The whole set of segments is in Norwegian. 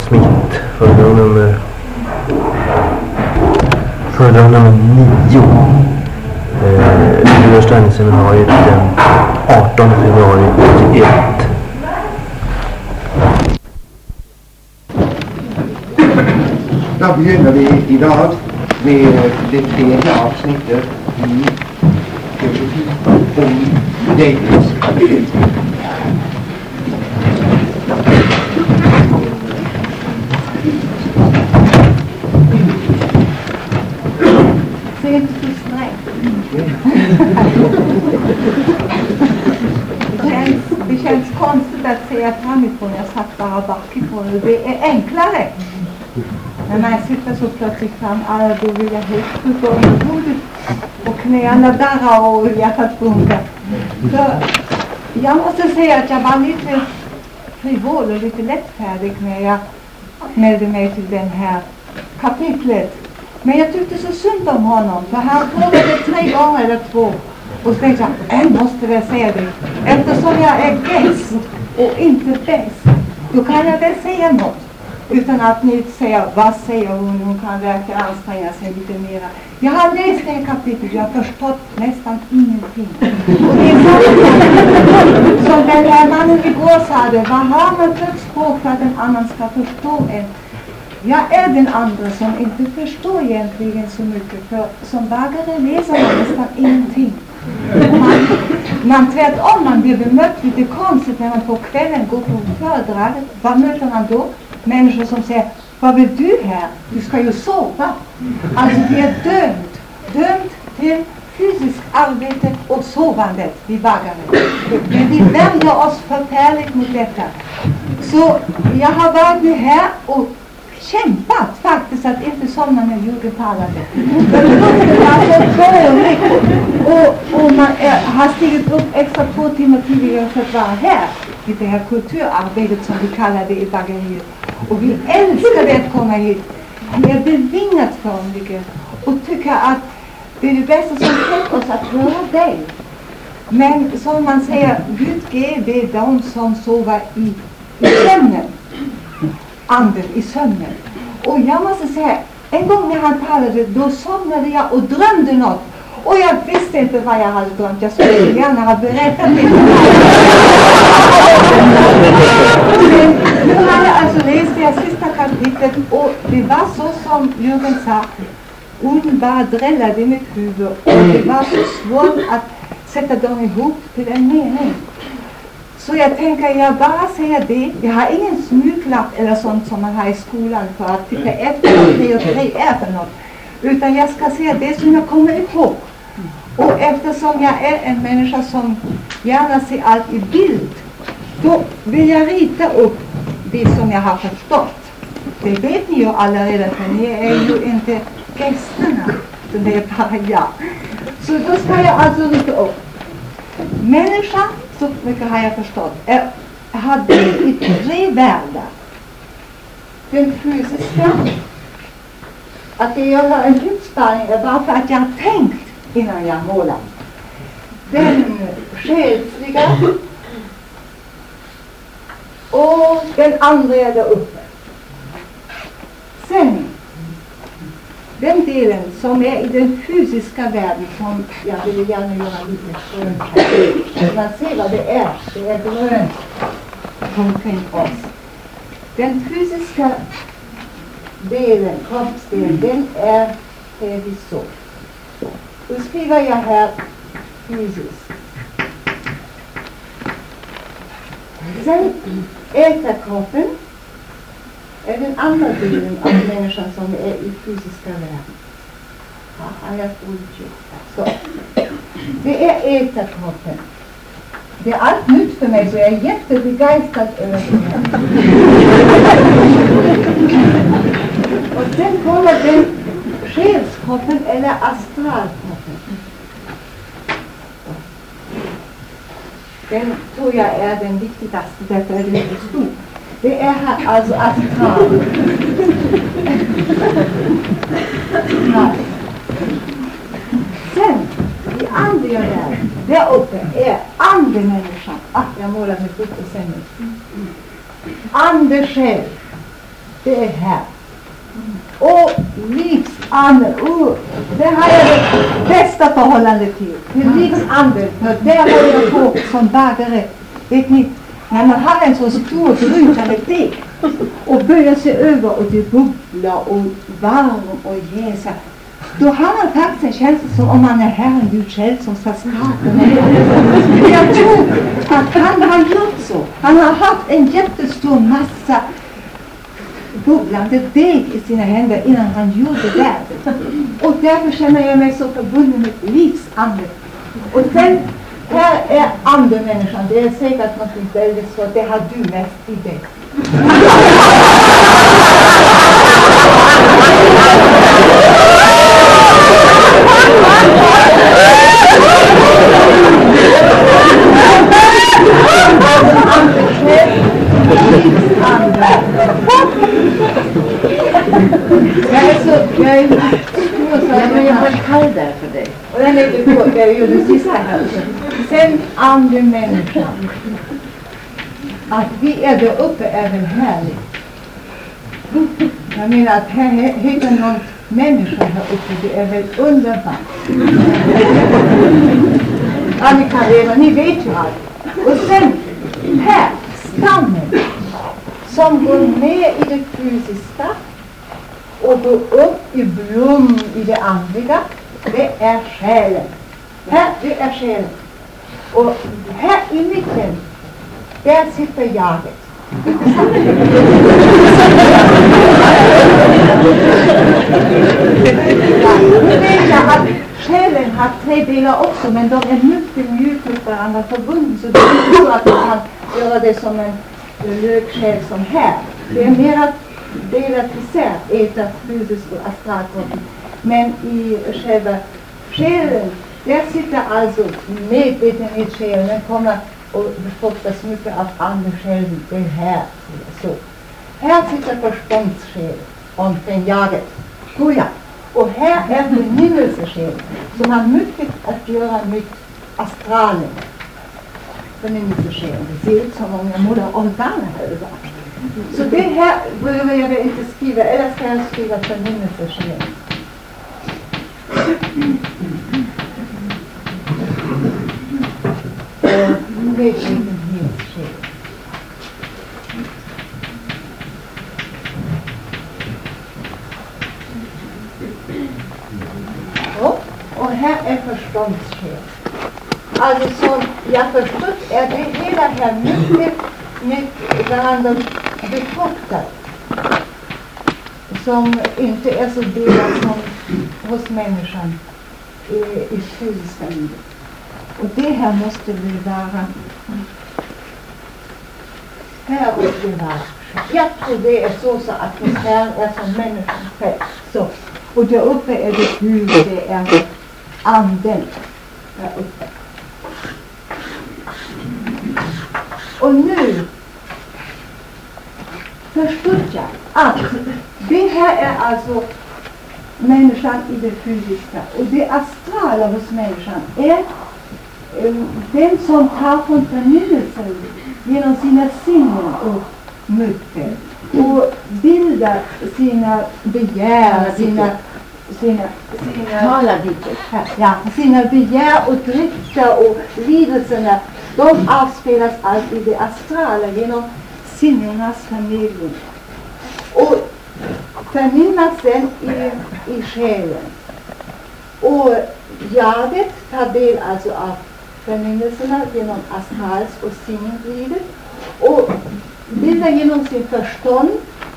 Smith, föredrag nummer 9. Rörsträningsseminariet den 18 februari 1981. Då begynner vi idag med det tredje avsnittet i teologi om delningskvalitet. Det känns konstigt att säga framifrån. Jag satt bara bakifrån. Det är enklare. När man sitter så plötsligt fram, då vill jag helt skjuta under bordet och knäna darrar och hjärtat funkar. Så jag måste säga att jag var lite frivol och lite lättfärdig när jag mälde mig till den här kapitlet. Men jag tyckte så synd om honom, för han frågade 3 gånger eller 2. Och så tänkte jag måste väl säga det. Eftersom jag är gäst och inte bäst, då kan jag väl säga något. Utan att ni säger, vad säger hon? Hon kan verkligen anstränga sig lite mera. Jag har läst det här kapitlet, jag har förstått nästan ingenting. Och det är som den här mannen igår sa det, vad har man för språk för att en annan ska förstå en? Jag är den andra som inte förstår egentligen så mycket, för som bagare läser man nästan ingenting. Man tvärtom, man blir bemött lite konstigt när man på kvällen går på föredraget. Vad möter man då? Människor som säger, vad vill du här? Du ska ju sova. Alltså vi är dömt till fysiskt arbete och sovandet vid bagare. Men vi värjer oss förfärligt mot detta. Så jag har varit nu här och kämpat faktiskt att inte somna när Jürgen talade. Och man har stigit upp extra 2 timmar tidigare för att vara här i det här kulturarbetet som vi kallar det i bageriet. Och vi älskar det att komma hit. Vi är bevingat förmliga och tycker att det är det bästa som hänt oss att höra dig. Men som man säger, Gud ger det de som sover i sömnen. Anden i sömnen. Och jag måste säga, en gång när han talade, då somnade jag och drömde något. Och jag visste inte vad jag hade drömt. Jag skulle gärna ha berättat det. Nu har jag alltså läst det sista kapitlet och det var så som Jürgen sa. Orden bara drällade i mitt huvud och det var så svårt att sätta dem ihop till en mening. Så jag tänker, jag bara säger det. Jag har ingen smyglapp eller sånt som man har i skolan för att titta efter vad 3 och 3 är för något. Utan jag ska säga det som jag kommer ihåg. Och eftersom jag är en människa som gärna ser allt i bild, då vill jag rita upp det som jag har förstått. Det vet ni ju alla redan, för ni är ju inte gästerna. Så det är bara jag. Så då ska jag alltså rita upp. Människan, så mycket har jag förstått, har delt i 3 världar. Den fysiska, att jag gör en utspaning är bara för att jag har tänkt innan jag målar. Den själsliga och den andra är där uppe. Sen den delen som är i den fysiska världen, som jag vill gärna göra lite skönt här. Man ser vad det är grönt omkring oss. Den fysiska delen, kroppsdelen, den är så. Då skriver jag här fysiskt. Sen ätarkroppen är den andra delen av människan som är i fysiska världen. Så. Det är ätarkroppen. Det är allt nytt för mig, så jag är jättebegeistrad över det. Och sen kommer den själskroppen eller astralkroppen. Den tror jag är den viktigaste, därför är den mycket stor. Det är här alltså astral. Sen, i andliga världen, där uppe är andemänniskan. Jag målar med fotot sen nu. Andesjäl. det är här. Och livsanden, det har jag det bästa förhållande till livsanden. För där har jag på som bagare, vet ni, när man har en så stor brytande deg och böjer sig över och det bubblar och varm och jäser, då har man faktiskt en känsla som om man är Herren Gud själv som ska skapa. Jag tror att han har gjort så. Han har haft en jättestor massa bubblande deg i sina händer innan han gjorde världen. Och därför känner jag mig så förbunden med livsanden. Och sen, här är andemänniskan. Det är säkert något väldigt svårt. Det har du mest i dig. Jag har kall där för dig. Och den är det på, det är ju det sista här. Sen andemänniskan. Att vi är där uppe är väl härligt. Jag menar att här heter någon människa här uppe, det är väl underbart. Ja, ni kan redan, ni vet ju allt. Och sen här, stammen som går ner i det fysiska och går upp i blom i det andliga, det är själen. Här, det är själen. Och här i mitten, där sitter jaget. Nu vet jag att själen har 3 delar också, men de är mycket mjukt med varandra förbunden, så det är inte så att man kan göra det som en löksjäl som här. Det är mer delat isär, etat, fysiskt och astralkroppen. Men i själva själen, där sitter alltså medvetenhetssjälen, den kommer och befruktas mycket av andesjälen, det här. Så. Här sitter förståndssjälen omkring jaget. Ja. Och här är förnimmelsesjälen som har mycket att göra med astralen. Förnimmelsesjälen, det ser ut som om jag målar organer här överallt. Så det här behöver jag väl inte skriva, eller ska jag skriva förnimmelsesjälen. Och här är förståndssjäl. Alltså som jag förstått är det hela här mycket med varandra befruktat. Som inte är så delat som hos människan i fysiska livet. Och det här måste vi vara. Här måste vi vara. Jag tror det är så att det här är som människan själv. Så. Och där uppe är det hur det är anden. Där uppe. Och nu förstår jag att det här är alltså människan i det fysiska. Och det astrala hos människan är den som tar från förnyelsen genom sina sinnen och mycket och bildar sina begär, sina begär och drifter och lidelserna, de avspelas allt i det astrala genom sinnenas förmedling. Och förnimmas sen i själen. Och jaget tar del alltså av förnimmelserna genom astrals- och sinneslivet och bildar genom sin förstånd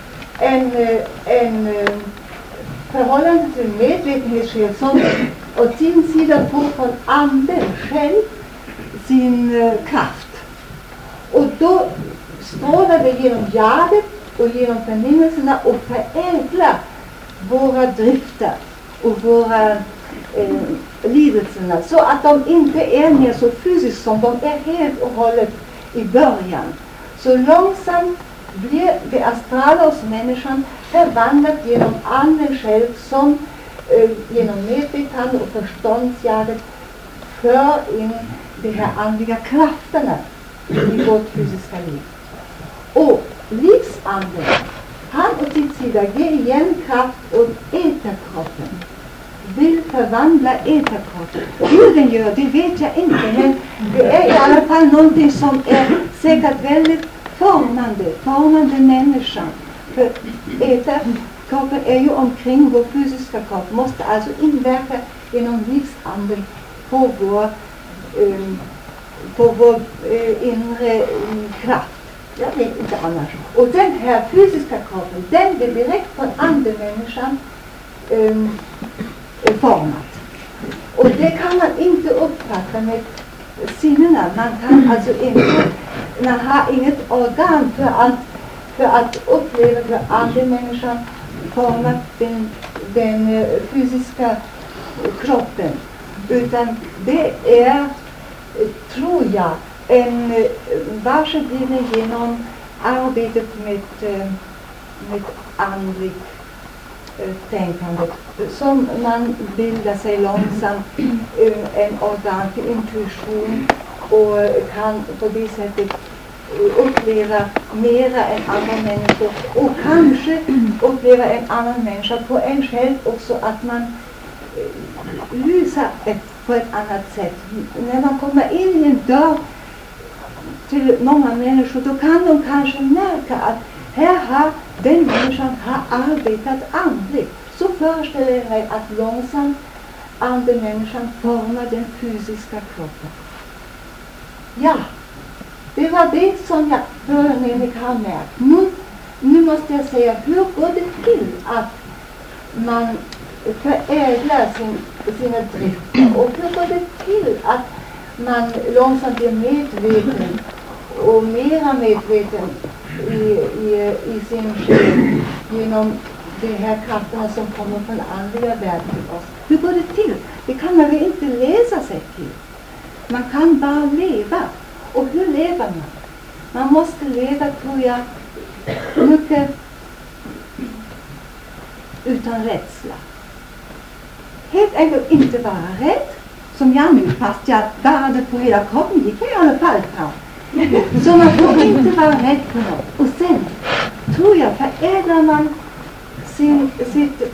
en förhållande till medvetenhetssjäl som å sin sida får från anden själv sin kraft. Och då strålar det genom jaget och genom förnimmelserna och förädlar våra drifter och våra lidelserna så att de inte är mer så fysiskt som de är helt och hållet i början. Så långsamt blir det astrala hos människan förvandlat genom anden själv som genom medvetande och förståndsjaget för in de här andliga krafterna i vårt fysiska liv. Och livsanden Han å sin sida ger igen kraft åt ätarkroppen. Vill förvandla ätarkroppen. Hur den gör, det vet jag inte. Men det är i alla fall någonting som är säkert väldigt formande människan. För ätarkroppen är ju omkring vår fysiska kropp. Måste alltså inverka genom livsanden på vår inre kraft. Jag vet inte annars. Och den här fysiska kroppen, den blir direkt från andemänniskan format. Och det kan man inte uppfatta med sinnena. Man kan alltså inte, man har inget organ för att uppleva hur andemänniskan format den fysiska kroppen. Utan det är, tror jag, en varseblivning genom arbetet med andligt tänkande som man bildar sig långsamt en organ för intuition och kan på det sättet uppleva mera än andra människor och kanske uppleva en annan människa på en själv också, att man lyser på ett annat sätt. När man kommer in i en dörr till många människor, då kan de kanske märka att här har den människan har arbetat andligt. Så föreställer jag mig att långsamt andemänniskan formar den fysiska kroppen. Ja, det var det som jag förnämligt har märkt. Nu måste jag säga, hur går det till att man förädlar sina drifter, och hur går det till att man långsamt blir medveten och mera medveten i sin själ genom de här krafterna som kommer från andliga världen till oss. Hur går det till? Det kan man väl inte läsa sig till. Man kan bara leva. Och hur lever man? Man måste leva, tror jag, mycket utan rädsla. Helt enkelt inte vara rädd, som jag nu, fast jag bärade på hela kroppen, gick jag i alla fall fram. Så man får inte vara rädd för något. Och sen tror jag förädlar man sitt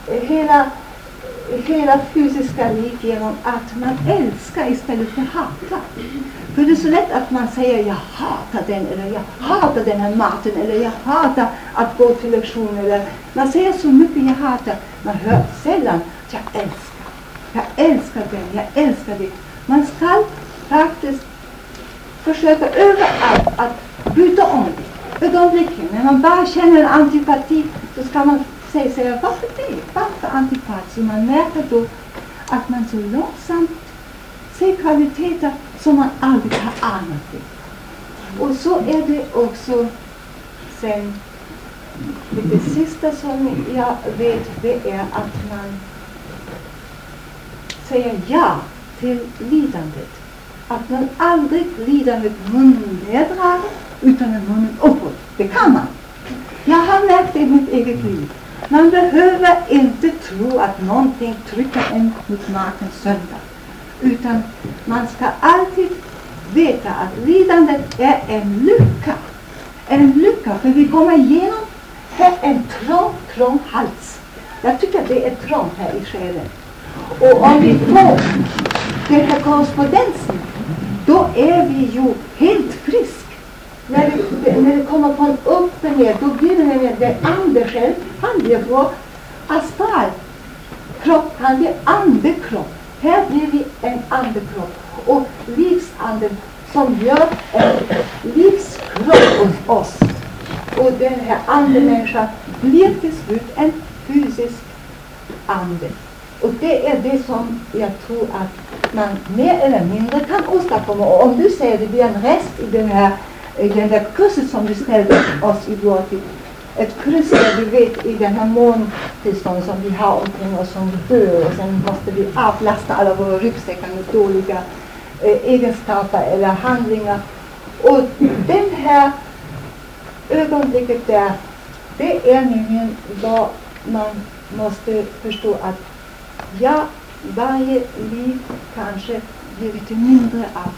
hela fysiska liv genom att man älskar istället för hatar. För det är så lätt att man säger jag hatar den, eller jag hatar den här maten, eller jag hatar att gå till lektion, eller man säger så mycket jag hatar. Man hör sällan att jag älskar den, jag älskar det. Man ska faktiskt försöka överallt att byta om det. Ögonblicken, när man bara känner en antipati, så ska man säga varför det? Varför antipati? Så man märker då att man så långsamt ser kvaliteter som man aldrig har anat det. Och så är det också sen, det sista som jag vet, det är att man säger ja till lidandet. Att man aldrig lider med munnen neddragen utan med munnen uppåt. Det kan man. Jag har märkt det i mitt eget liv. Man behöver inte tro att någonting trycker en mot marken sönder. Utan man ska alltid veta att lidandet är en lycka. En lycka, för vi kommer igenom här en trång hals. Jag tycker det är trångt här i själen. Och om vi får den här korrespondensen, då är vi ju helt frisk. När det kommer från upp och ner, då blir det nämligen den ande själv, han blir vår astralkropp, han blir andekropp. Här blir vi en andekropp. Och livsanden som gör en livskropp hos oss. Och den här andemänniskan blir till slut en fysisk ande. Och det är det som jag tror att man mer eller mindre kan åstadkomma. Och om du säger det blir en rest i den där krysset som du ställde oss igår till. Ett kryss där du vet i den här måntillstånd som vi har omkring oss som dör. Och sen måste vi avlasta alla våra ryggsäckar med dåliga egenskaper eller handlingar. Och den här ögonblicket där, det är nämligen vad man måste förstå att ja, varje liv kanske blir lite mindre av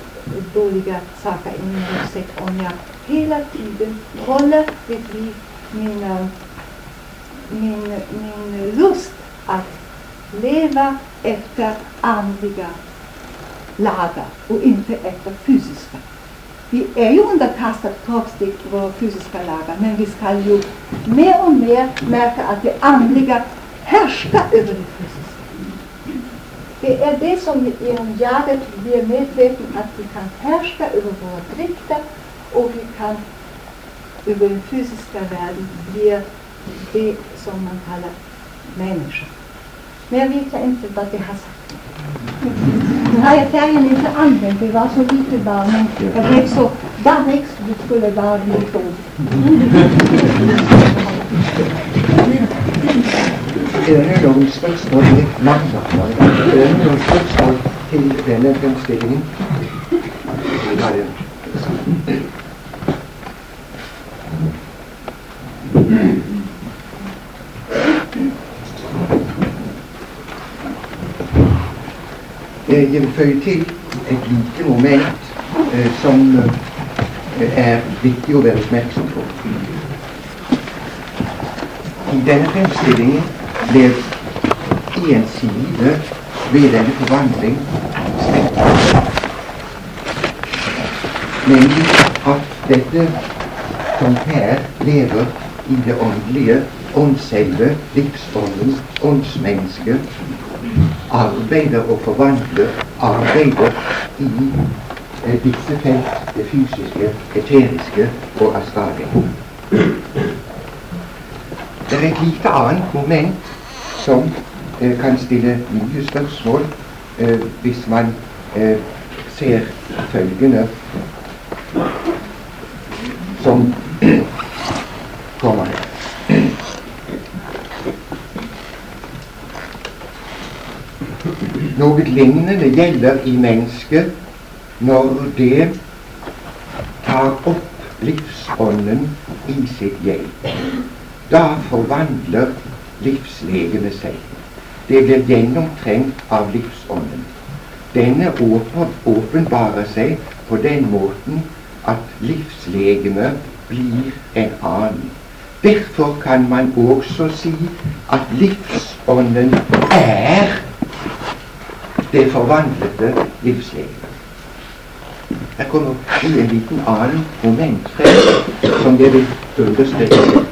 dåliga saker i min ryggsäck om jag hela tiden håller mitt liv min lust att leva efter andliga lagar och inte efter fysiska. Vi är ju underkastat kroppsligt våra fysiska lagar, men vi ska ju mer och mer märka att det andliga härskar över det fysiska. Det är det som genom jaget blir medveten att vi kan härska över våra drifter och vi kan över den fysiska världen blir det som man kallar människa. Men jag vet inte vad det har sagt. Nu har jag färgen inte använt, det var så lite bara, men jag blev så darrig så det skulle bara bli ett ord. Er det noen spørsmål til landslagsvalget? Er det noen spørsmål til denne fremstillingen? Jeg vil føye til et lite moment som er viktig å være oppmerksom på. I denne fremstillingen ble i en side ved denne forvandling stengt. Nemlig at dette som her lever i det åndelige, åndsselve, livsånden, åndsmennesket, arbeider og forvandler arbeider i disse felt, det fysiske, eteriske og astrale. Det er et lite annet moment som kan stille nye spørsmål hvis man ser følgende som kommer her. Noe lignende gjelder i mennesket når det tar opp livsånden i sitt jeg. Da forvandler livslegemet seg. Det blir gjennomtrengt av livsånden. Denne åpenbarer seg på den måten at livslegemet blir en annen. Derfor kan man også si at livsånden er det forvandlede livslegemet. Her kommer en liten annen moment frem som det vil understreke.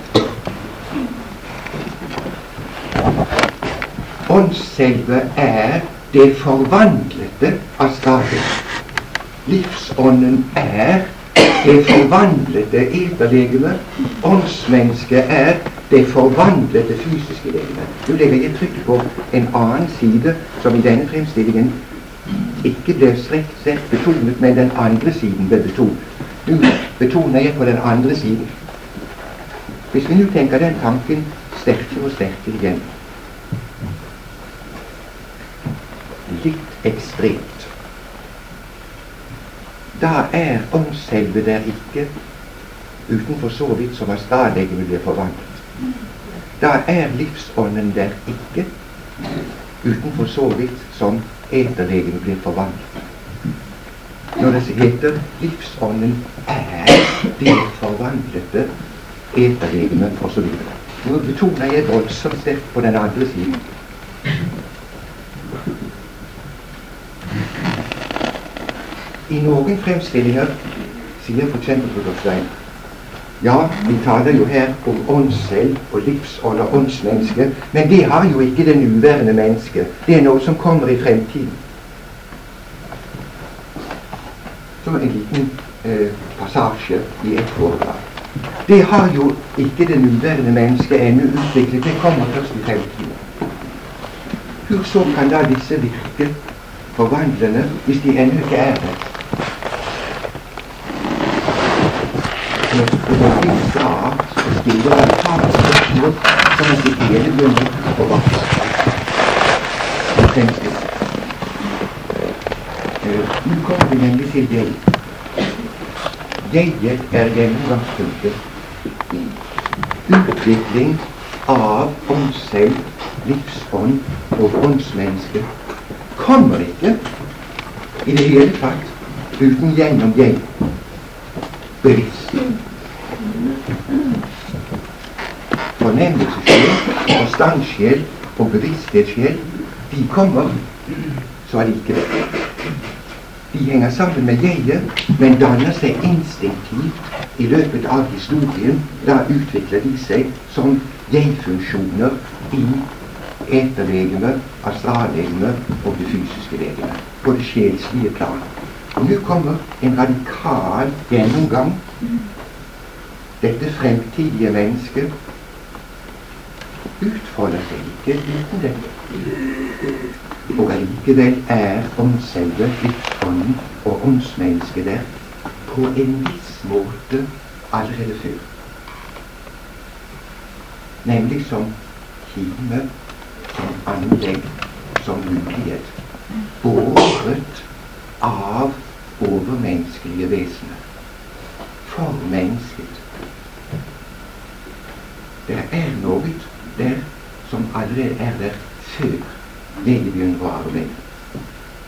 Åndsselve er det forvandlede av skaden. Livsånden er det forvandlede eterlegeme. Åndsmennesket er det forvandlede fysiske legeme. Nu legger jeg trykk på en annen side som i denne fremstillingen ikke ble sett betonet, men den andre siden ble betonet. Nu betoner jeg på den andre siden. Hvis vi nu tenker den tanken sterkere og sterkere igjen, litt ekstremt, da er åndsselve der ikke utenfor så vidt som astrallegemet blir forvandlet. Da er livsånden der ikke utenfor så vidt som eterlegemet blir forvandlet. Når det heter livsånden er det forvandlede eterlegemet og så videre. Nå betoner jeg voldsomt sterkt på den andre siden. I noen fremstillinger sier for eksempel Rudolf Steiner, ja, vi taler jo her om åndsselv og livsånd og åndsmenneske, men det har jo ikke det nuværende mennesket. Det er noe som kommer i fremtiden. Så en liten passasje i et foredrag. Det har jo ikke det nuværende mennesket ennå utviklet. Det kommer først i fremtiden. Hvor så kan da disse virke forvandlende hvis de ennå ikke er der? Når det sa, så stiller han talspørsmål som at det ene blir nytt på vaks. Nu kommer vi nemlig til jeg. Jeget er gjennomgangspunktet i utvikling av åndsselv, livsånd og åndsmenneske. Kommer ikke i det hele tatt uten gjennom jeg. Bevisst. fornemmelsessjel, forstandssjel og bevissthetssjel, de kommer så allikevel. De henger sammen med jeget, men danner seg instinktivt i løpet av historien. Da utvikler de seg som jeg-funksjoner i eterlegemer, astrallegemer og det fysiske legemer, på det sjelslige plan. Og nå kommer en radikal gjennomgang. Dette fremtidige mennesket utfolder seg ikke uten dette. Og allikevel er åndsselvet, livsånden og åndsmennesket der på en viss måte allerede før. Nemlig som kime, som anlegg, som mulighet, båret av overmenneskelige vesener. For mennesket. Det er noe der som allerede er der før leget begynner å arbeide.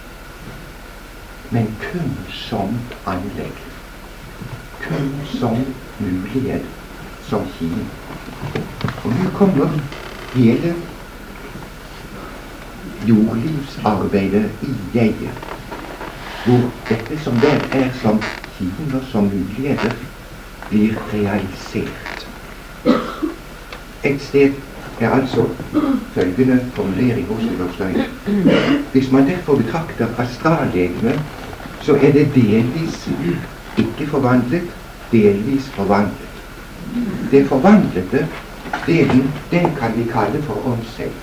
Men kun som anlegg. Kun som mulighet, som kim. Og nå kommer hele jordlivsarbeidet i jeget, hvor dette som der er som kim og som muligheter, blir realisert. Et sted er altså følgende formulering hos Rudolf. Hvis man derfor betrakter astrallegeme, så er det delvis ikke forvandlet, delvis forvandlet. Det forvandlede delen, den kan vi kalle for åndsselv.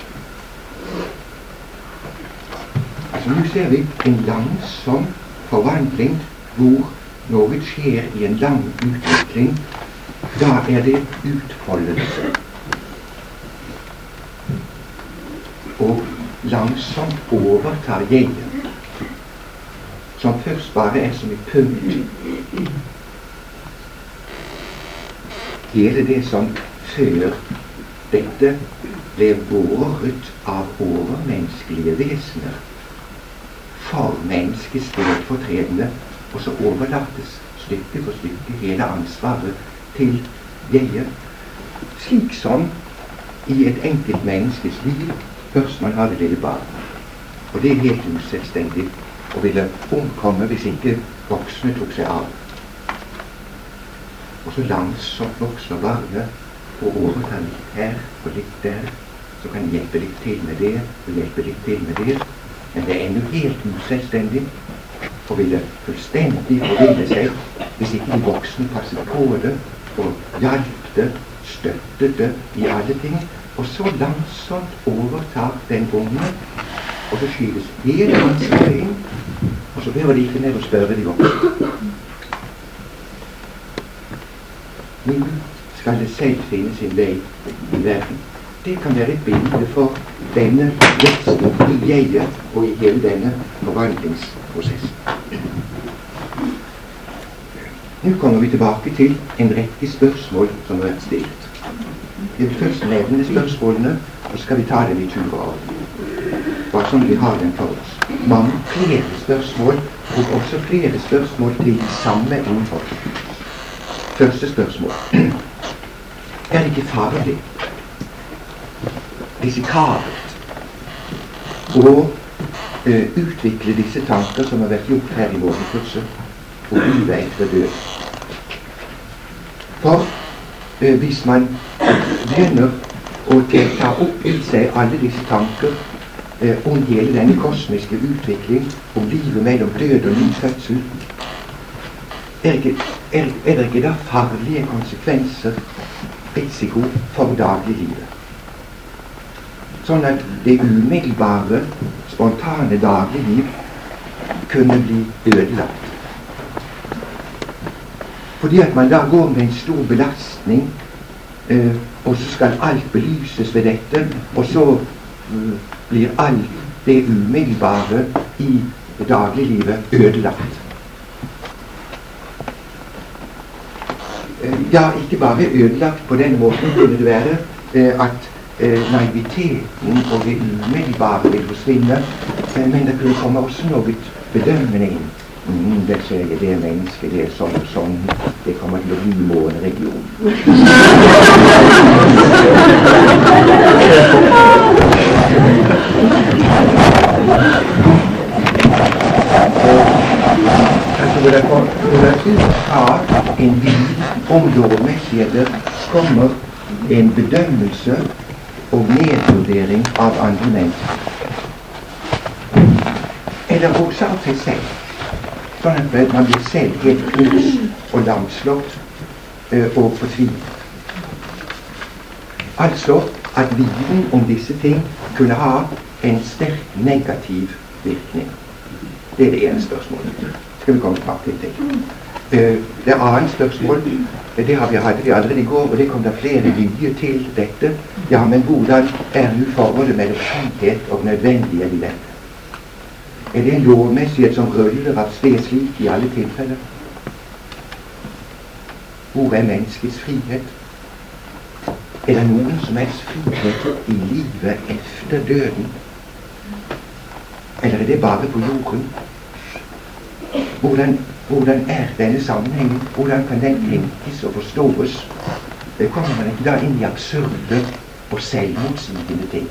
Altså nå ser vi en langsom forvandling hvor noe skjer i en lang utvikling. Da er det utfoldelse. Og langsomt overtar jeget, som først bare er som et punkt. Hele det som før dette ble båret av overmenneskelige vesener, for menneskets stedfortredende, og så overlates stykke for stykke hele ansvaret til jeget, slik som i et enkelt menneskes liv. Først man har det lille barnet, og det er helt uselvstendig og ville omkomme hvis ikke voksne tok seg av. Og så langsomt vokser barnet og overtar litt her og litt der, så kan de hjelpe litt til med det og hjelpe litt til med det, men det er ennå helt uselvstendig og ville fullstendig forville seg hvis ikke de voksne passet på det og hjalp det, støttet det i alle ting. Og så langsomt overtar den unge, og så skyves hele ansvaret inn, og så behøver de ikke ned og spørre de voksne. Nå skal det selv finne sin vei i verden. Det kan være et bilde for denne veksten i jeget og i hele denne forvandlingsprosessen. Nå kommer vi tilbake til en rekke spørsmål som har vært stilt. Vi vil først nevne spørsmålene, og så skal vi ta dem i tur og orden. Bare sånn vi har dem for oss. Mange flere spørsmål, og også flere spørsmål til samme innhold. Første spørsmål. Er det ikke farlig, risikabelt, å utvikle disse tanker som har vært gjort her i våre kurser, og livet etter død? For hvis man begynner å ta opp i seg alle disse tanker om hele denne kosmiske utvikling, om livet mellom død og ny fødsel, er det ikke da farlige konsekvenser, risiko for dagliglivet? Sånn at det umiddelbare, spontane dagligliv kunne bli ødelagt. Fordi at man da går med en stor belastning, og så skal alt belyses ved dette, og så blir alt det umiddelbare i dagliglivet ødelagt. Ja, ikke bare ødelagt på den måten kunne det være at naiviteten og det umiddelbare vil forsvinne, men det kunne komme også noe bedømmende inn. Det ser jeg, det er menneske, det er sånn og sånn, det kommer til å bli måneregion. en vid om lovmessigheter kommer en bedømmelse og nedvurdering av andre mennesker. Eller også av seg selv. Sånn at man blir selv helt knust og lamslått og fortvilet. Altså at viden om disse ting kunne ha en sterk negativ virkning. Det er det ene spørsmålet. Skal vi komme tilbake til. Det andre spørsmål, det hadde vi allerede i går, og det kom da flere nye til dette. Ja, men hvordan er nu forholdet mellom frihet og nødvendighet i dette? Er det en lovmessighet som ruller av sted slik i alle tilfeller? Hvor er menneskets frihet? Er det noen som helst frihet i livet efter døden? Eller er det bare på jorden? Hvordan er denne sammenhengen? Hvordan kan den tenkes og forstås? Kommer man ikke da inn i absurde og selvmotsigende ting?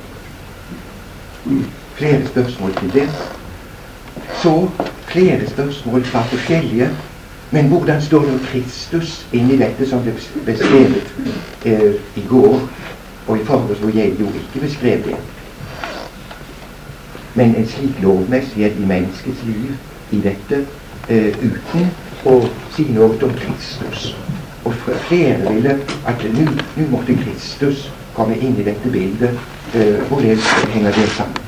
Flere spørsmål til det. Så flere spørsmål fra forskjellige. Men hvordan står det Kristus inni dette som ble beskrevet i går og i forgårs, hvor jeg jo ikke beskrev det? Men en slik lovmessighet i menneskets liv i dette uten å si noe om Kristus. Og flere ville at nå måtte Kristus komme inn i dette bildet. Hvordan henger det sammen?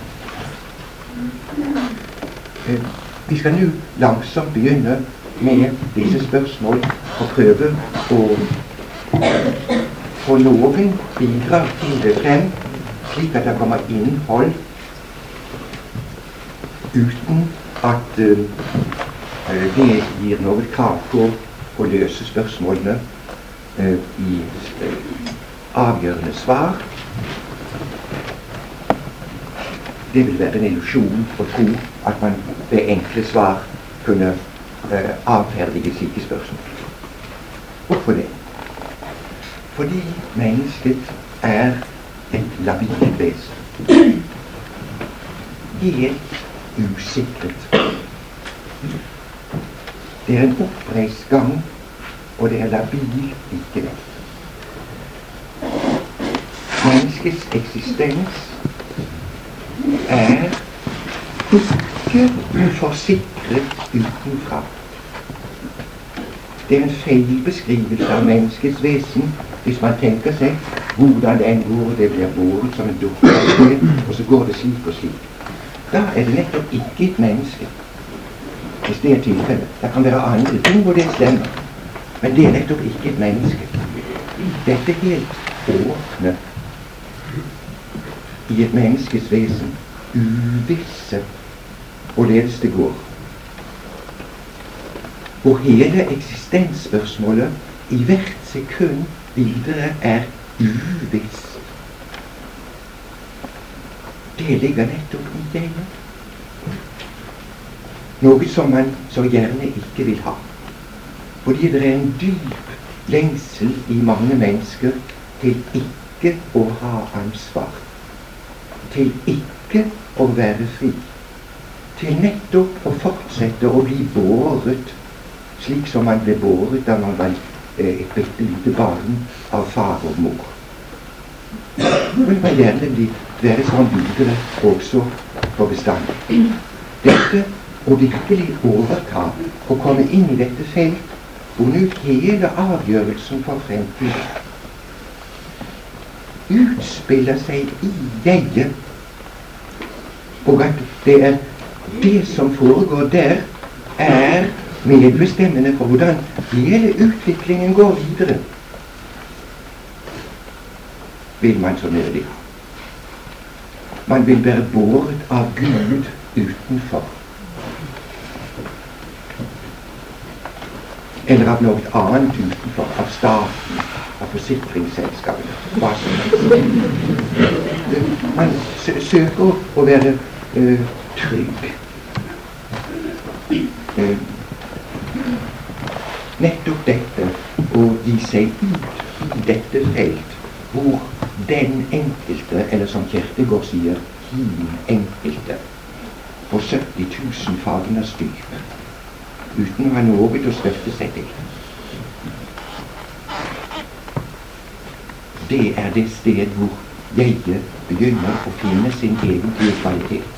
Vi skal nå langsomt begynne med disse spørsmål og prøve å få loven bidra til det frem, slik at det kommer innhold uten at det gir noe krav på å løse spørsmålene i avgjørende svar. Det vil være en illusjon å tro at man ved enkle svar kunne avferdige slike spørsmål. Hvorfor det? Fordi mennesket er et labilt vesen. Helt usikret. Det er en oppreist gang, og det er labil ikke vekt. Menneskets eksistens er ikke uforsikret utenfra. Det er en feilbeskrivelse av menneskets vesen hvis man tenker seg hvordan enn går det blir båret som en dukke, og så går det slik og slik. Da er det nettopp ikke et menneske. Hvis det er tilfellet. Det kan være andre ting hvor det stemmer, men det er nettopp ikke et menneske. Dette helt åpne i et menneskes vesen, uvisse hvorledes det går. Og hele eksistensspørsmålet i hvert sekund videre er uviss. Det ligger nettopp i det. Noe som man så gjerne ikke vil ha. Fordi det er en dyp lengsel i mange mennesker til ikke å ha ansvar. Til ikke å være fri. Til nettopp å fortsette å bli båret slik som man ble båret da man var et bitte lite barn av far og mor. Men man gjerne være sånn videre også for bestandig. Dette å virkelig overta og komme inn i dette felt hvor nå hele avgjørelsen for fremtiden utspiller seg i jeget, og at det er det som foregår der er medbestemmende for hvordan hele utviklingen går videre, vil man så nødig ha. Man vil være båret av Gud utenfor, eller av noe annet utenfor, av staten, av forsikringsselskapene, hva som helst. Man søker å være trygg. Nettopp dette å gi seg ut i dette felt hvor den enkelte, eller som Kierkegaard sier, hin enkelte, på 70 000 fagners dyp, uten å ha noe å støtte seg til. det er det sted hvor jeget begynner å finne sin egentlige kvalitet.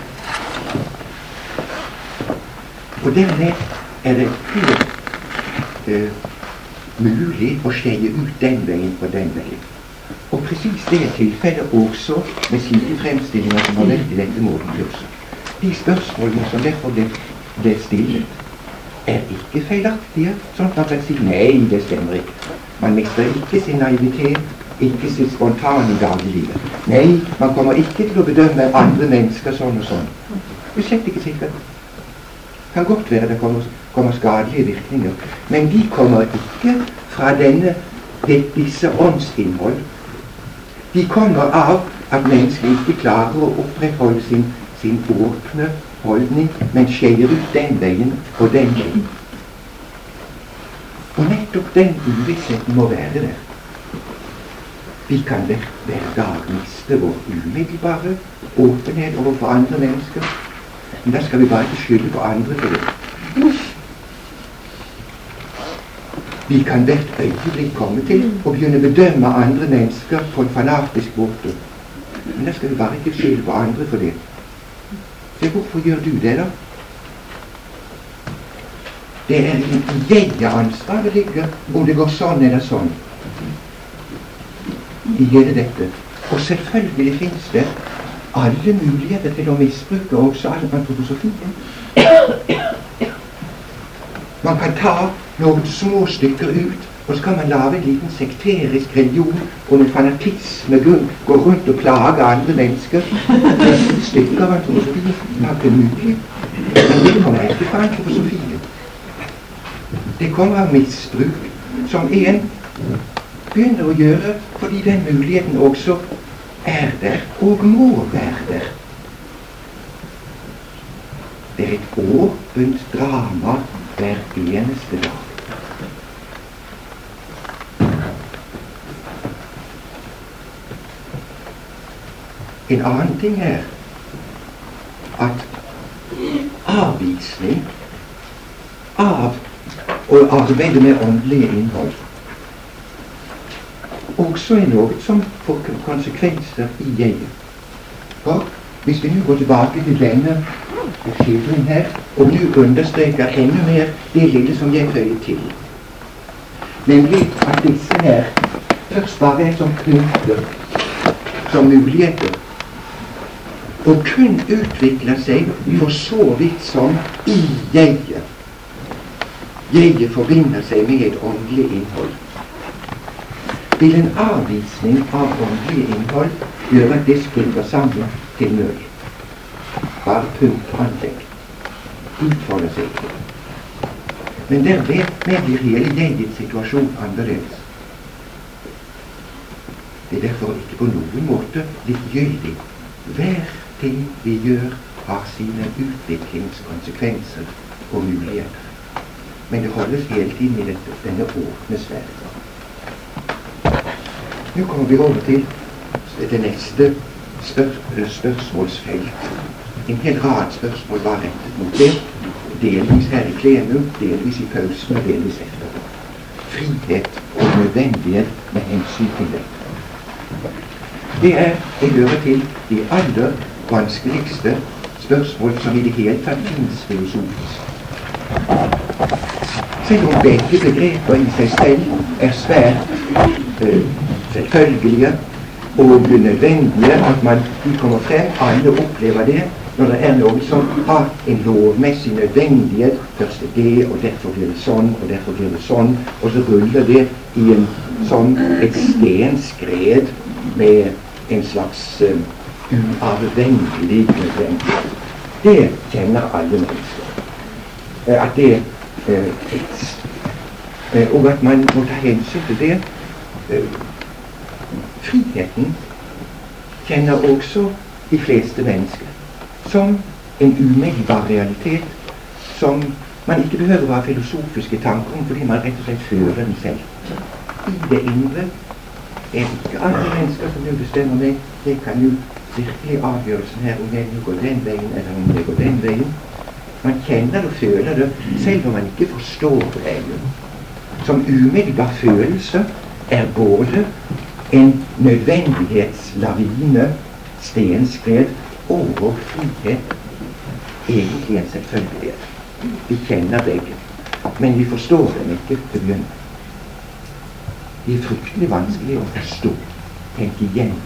Og dermed er det helt mulig å skeie ut den veien og den veien. Og precis det er tilfellet også med slike fremstillinger som har vært i dette målkurset. De spørsmålene som derfor ble stillet, er ikke feilaktige, sånn at man kan si nei, det stemmer ikke. Man mister ikke sin naivitet, ikke sitt spontane dagliglivet. Nei, man kommer ikke til å bedømme andre mennesker sånn og sånn. Det er slett ikke sikkert. Det kan godt være det kommer skadelige virkninger, men de kommer ikke fra disse åndsinnhold. De kommer av at mennesket ikke klarer å opprettholde sin åpne holdning, men skeier ut den veien og den veien. Og nettopp den uvissheten må være der. Vi kan hver dag miste vår umiddelbare åpenhet overfor andre mennesker, men da skal vi bare ikke skylde på andre for det. Vi kan hvert øyeblikk komme til å begynne å bedømme andre mennesker på en fanatisk måte, men da skal vi bare ikke skylde på andre for det. Så hvorfor gjør du det da? Det er i jeg-ansvaret ligger om det går sånn eller sånn i hele dette. Og selvfølgelig finnes det alle muligheter til å misbruke også all antroposofien. Man kan ta noen små stykker ut, og så kan man lage en liten sekterisk religion og med fanatisme gå rundt og plage andre mennesker. Stykker av antroposofien er ikke mulig. Men det kommer ikke fra antroposofien. Det kommer av misbruk som en begynner å gjøre fordi den muligheten også er der og må være der. Det er et åpent drama hver eneste dag. En annen ting er at avvisning av å arbeide med åndelige innhold også er noe som får konsekvenser i jeget. For hvis vi nå går tilbake til denne skildringen her, og nå understreker enda mer det lille som jeg føyer til, nemlig at disse her først bare er som knuter, som muligheter, og kun utvikler seg for så vidt som i jeget. Jeget forbinder seg med et åndelig innhold. Vil en avvisning av åndelig innhold gjøre at det splitter sammen til null? Bare punkt og anlegg. Utfolder seg ikke. Men derved blir hele jegets situasjon annerledes. Det er derfor ikke på noen måte likegyldig. Hver ting vi gjør har sine utviklingskonsekvenser og muligheter. Men det holdes hele tiden i denne åpne sfæren. Nå kommer vi over til det neste spørsmålsfelt. En hel rad spørsmål var rettet mot det. Delvis her i plenum, delvis i pausen og delvis etterpå. Frihet og nødvendighet med hensyn til det. Det hører til de aller vanskeligste spørsmål som i det hele tatt finnes filosofisk. Selv om begge begreper i seg selv er svært selvfølgelige og nødvendige, at de kommer frem, alle opplever det, når det er noe som har en lovmessig nødvendighet, først er det, og derfor blir det sånn, og derfor blir det sånn, og så ruller det i et stenskred med en slags uavvendelig nødvendighet. Det kjenner alle mennesker. At det finnes. Og at man må ta hensyn til det. Friheten kjenner også de fleste mennesker som en umiddelbar realitet som man ikke behøver å ha filosofiske tanker om, fordi man rett og slett fører den selv. I det indre er ikke andre mennesker som nu bestemmer meg. Det kan jo virkelig avgjørelsen her om jeg nu går den veien eller om jeg går den veien. Man kjenner og føler det selv om man ikke forstår det. Som umiddelbar følelse er både en nødvendighetslavine, stenskred, og frihet egentlig en selvfølgelighet. Vi kjenner begge, men vi forstår dem ikke til å begynne. De er fryktelig vanskelig å forstå, tenke igjennom.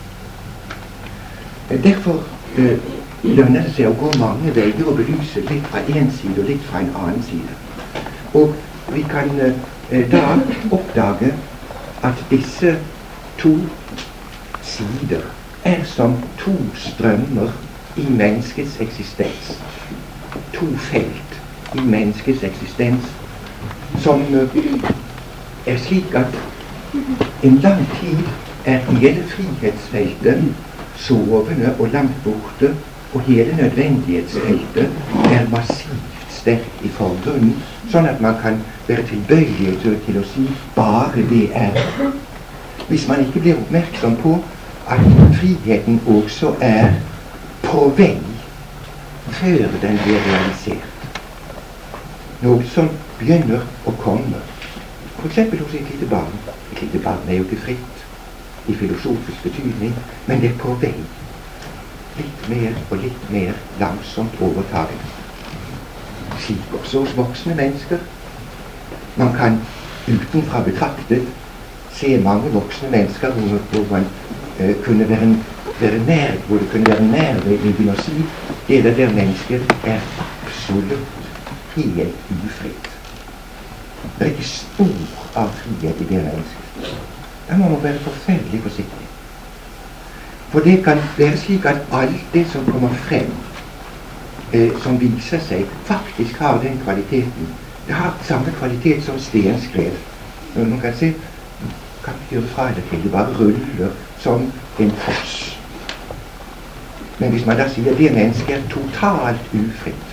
Derfor lønner det seg å gå mange veier og belyse litt fra en side og litt fra en annen side. Og vi kan da oppdage at disse to sider er som to strømmer i menneskets eksistens. To felt i menneskets eksistens som er slik at en lang tid er hele frihetsfeltet sovende og langt borte, og hele nødvendighetsfeltet er massivt sterkt i forgrunnen, sånn at man kan være tilbøyelig til å si bare det er. Hvis man ikke blir oppmerksom på at friheten også er på vei før den blir realisert. Noe som begynner å komme. For eksempel hos et lite barn. Et lite barn er jo ikke fritt i filosofisk betydning, men det er på vei. Litt mer og litt mer langsomt overtaget. Slik også hos voksne mennesker. Man kan utenfra betraktet se mange voksne mennesker hvor man kunne være nær, hvor det kunne være nær ved å begynne å si det der mennesket er absolutt helt ufritt. Det er ikke spor av frihet i det mennesket. Da må man være forferdelig forsiktig. For det kan være slik at alt det som kommer frem, som viser seg, faktisk har den kvaliteten. Det har samme kvalitet som stenskred. Man kan se, kan ikke gjøre fra eller til, det bare ruller som en foss. Men hvis man da sier det mennesket er totalt ufritt,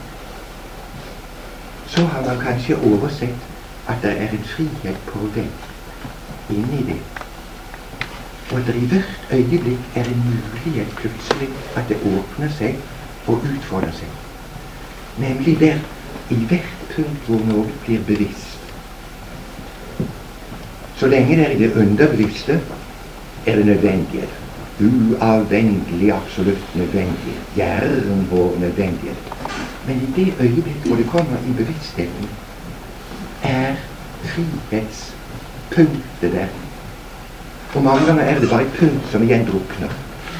så har man kanskje oversett at det er en frihet på vei inni det. Og at det i hvert øyeblikk er en mulighet plutselig at det åpner seg og utfordrer seg. Nemlig der i hvert punkt hvor noe blir bevisst. Så lenge det er i det underbevisste, er det nødvendighet. Uavvendelig, absolutt nødvendighet. Jern vår nødvendighet. Men i det øyeblikk hvor det kommer i bevisstheten, er frihetspunktet der. Og mange ganger er det bare et punkt som igjen drukner.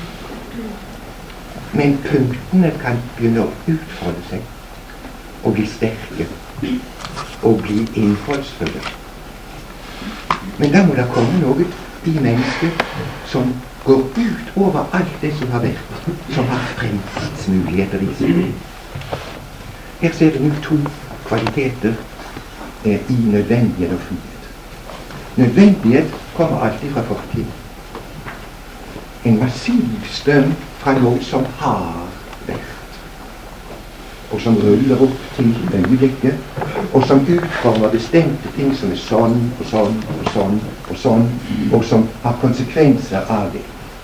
Men punktene kan begynne å utfolde seg og bli sterke og bli innholdsfulle. Men da må det komme noe i mennesket som går ut over alt det som har vært, som har fremtidsmuligheter i seg. Her ser vi nå to kvaliteter i nødvendighet og frihet. Nødvendighet kommer alltid fra fortiden. En massiv strøm fra noe som har vært, og som ruller opp til øyeblikket, og som utformer bestemte ting som er sånn og sånn og sånn og sånn, og som har konsekvenser av det.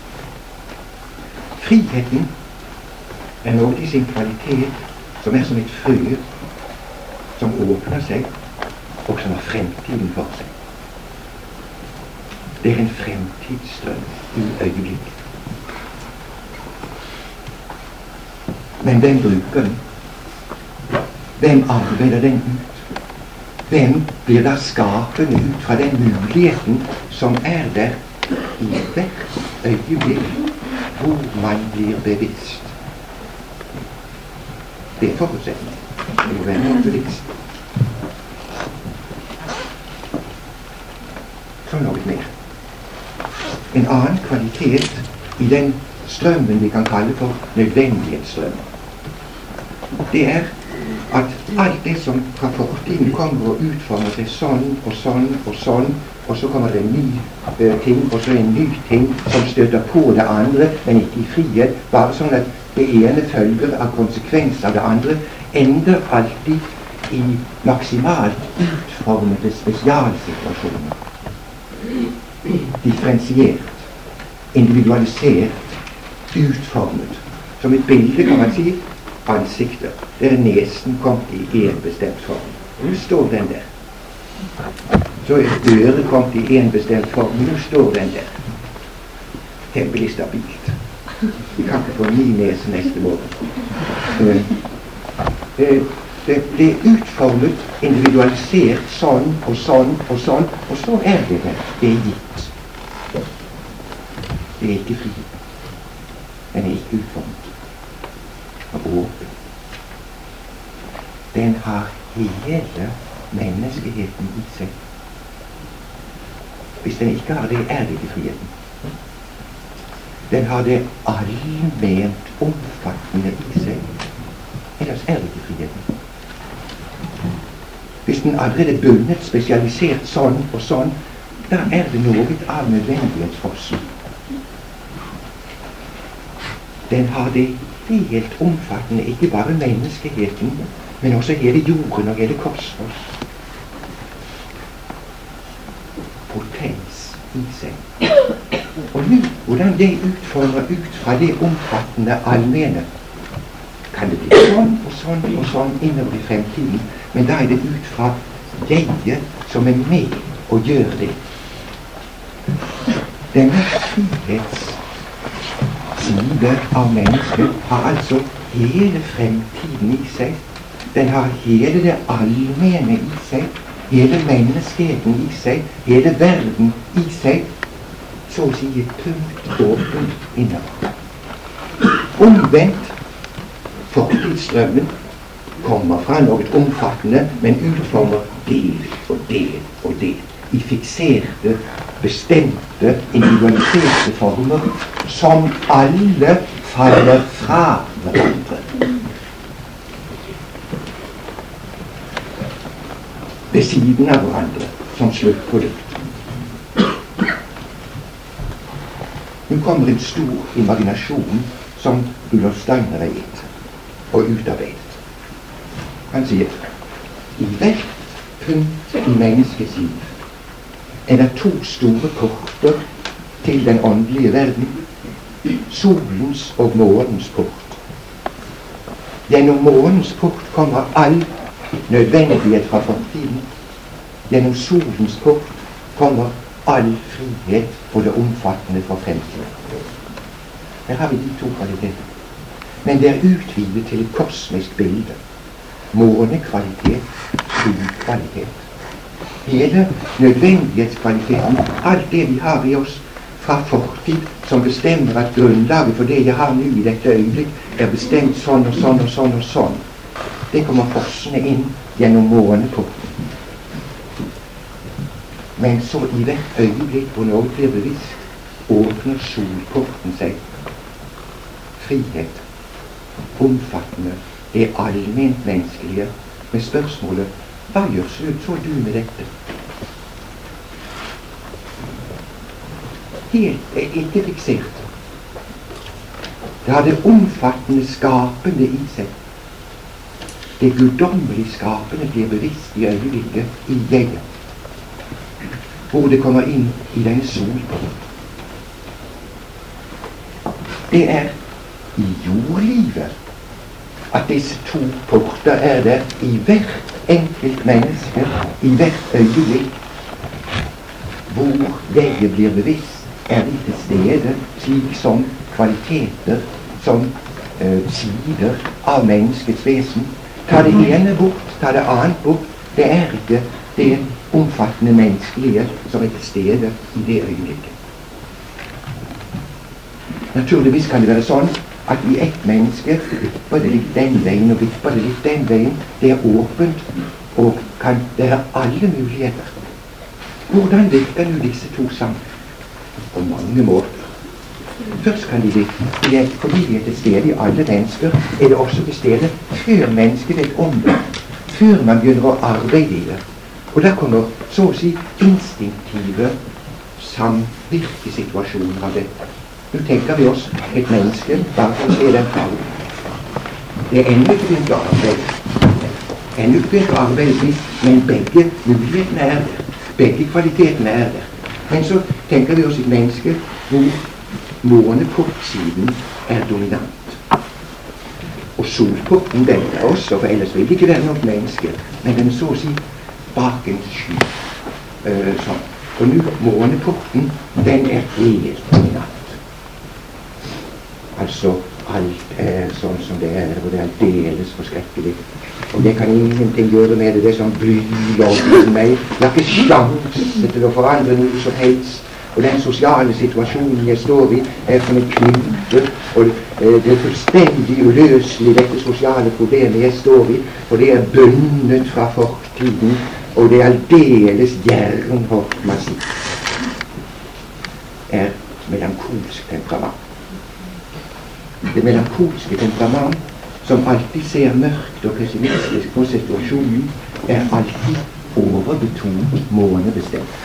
Friheten er noe i sin kvalitet som er som et frø som åpner seg, og som har fremtiden for seg. Det er en fremtidsstrøm i øyeblikket. Men hvem bruker den? Hvem arbeider den ut? Hvem blir da skapende ut fra den muligheten som er der i hvert øyeblikk hvor man blir bevisst? Det er forutsetningen. Det må være bevisst. Så noe mer. En annen kvalitet i den strømmen vi kan kalle for nødvendighetsstrømmen, det er at alt det som fra fortiden kommer og utformer seg sånn og sånn og sånn, og så kommer det en ny ting, og så en ny ting som støter på det andre, men ikke i frihet, bare sånn at det ene følger av konsekvens av det andre, ender alltid i maksimalt utformede spesialsituasjoner. Differensiert, individualisert, utformet. Som et bilde kan man si ansiktet. Der er nesen kommet i en bestemt form. Og nå står den der. så er øret kommet i en bestemt form. Nå står den der. Temmelig stabilt. Vi kan ikke få ny nese neste morgen. Det blir utformet, individualisert, sånn og sånn og sånn, og så er det der. Det er gitt. Det er ikke fri. Den er ikke utformet. Og åpen. Den har hele menneskeheten i seg. Hvis den ikke har det, er det ikke friheten. Den har det allment omfattende i seg. Ellers er det ikke friheten. Hvis den allerede er bundet, spesialisert sånn og sånn, da er det noe av nødvendighetsforsen. Den har det helt omfattende, ikke bare menneskeheten, men også hele jorden og hele kosmos. Potens i seg. Og nå, hvordan det utfordrer ut fra det omfattende allmenne, kan det bli sånn og sånn og sånn innover i fremtiden, men da er det ut fra jeget som er med og gjør det. Denne frihetsside av mennesket har altså hele fremtiden i seg. Den har hele det allmenne i seg, hele menneskeheten i seg, hele verden i seg, så å si tungt åpent innover. Omvendt, fortidsstrømmen kommer fra noe omfattende, men utformer del og del og del i fikserte, bestemte, individualiserte former som alle faller fra hverandre. Ved siden av hverandre som sluttprodukt. Nå kommer en stor imaginasjon som Rudolf Steiner har gitt og utarbeidet. Han sier i hvert punkt i menneskets liv er det to store porter til den åndelige verden, solens og månens port. Gjennom månens port kommer all nødvendighet fra fortiden. Gjennom solens port kommer all frihet og det omfattende for fremtiden. Her har vi de to kvaliteter. Men det er utvidet til et kosmisk bilde. Månekvalitet, solkvalitet. Hele nødvendighetskvaliteten, alt det vi har i oss fra fortid, som bestemmer at grunnlaget for det jeg har nå i dette øyeblikk, er bestemt sånn og sånn og sånn og sånn. Det kommer forsende inn gjennom måneporten. Men så i hvert øyeblikk hvor noe blir bevisst, åpner solporten seg. Frihet, omfattende, det allment menneskelige, med spørsmålet, hva gjør så du med dette? Helt ikke fiksert. Det har det omfattende skapende i seg. Det guddommelig skapende blir bevisst i øyeblikket i jeget, hvor det kommer inn i denne solporten. Det er i jordlivet at disse to porter er der i hvert enkelt menneske, i hvert øyeblikk, hvor jeget blir bevisst, er vi til stede, slik som kvaliteter, som sider av menneskets vesen. Ta det ene bort, ta det annet bort. Det er ikke det omfattende menneskelige som er til stede i det øyeblikket. Naturligvis kan det være sånn at i ett menneske vipper det litt den veien og vipper det litt den veien. Det er åpent og kan være alle muligheter. Hvordan virker nå disse to sammen? På mange måter. Først kan de virke, fordi de er til stede i alle mennesker, er det også til stede før mennesket vet om det, før man begynner å arbeide i det. Og da kommer så å si instinktive samvirkesituasjoner av dette. Nå tenker vi oss et menneske, bare for å se den fargen. Det er ennå ikke begynt å arbeide. Ennå ikke begynt å arbeide, men begge mulighetene er der. Begge kvalitetene er der. Men så tenker vi oss et menneske hvor måneportsiden er dominant. Og solporten den er også, for ellers vil det ikke være nok menneske, men den så å si bak en sky. sånn. Og nå, måneporten, den er helt dominant. Altså, alt er sånn som det er, og det er aldeles forskrekkelig. Og det kan ingenting gjøre med det, det er sånn blylodd meg. Jeg har ikke sjanse til å forandre noe som helst. Og den sosiale situasjonen jeg står i, er som en knipe. Og det er fullstendig uløselig, dette sosiale problemet jeg står i. For det er bundet fra fortiden, og det er aldeles jernhardt massivt. Er melankolsk temperament. Det melankolske temperament, som alltid ser mørkt og pessimistisk på situasjonen, er alltid overbetont månebestemt.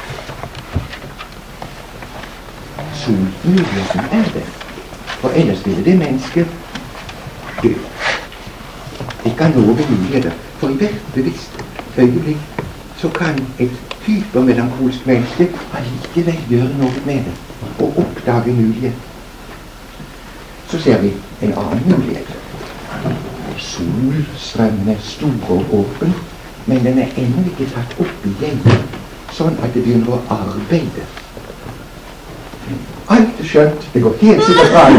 Solmuligheten er det, for ellers ville det mennesket dø. Ikke ha noen muligheter, for i hvert bevisst øyeblikk så kan et hypermelankolsk menneske allikevel gjøre noe med det, og oppdage mulighet. Så ser vi en annen mulighet. Solstrømmen er stor og åpen, men den er ennå ikke tatt opp igjen, sånn at det begynner å arbeide. Alt er skjønt, det går helt sikkert bra.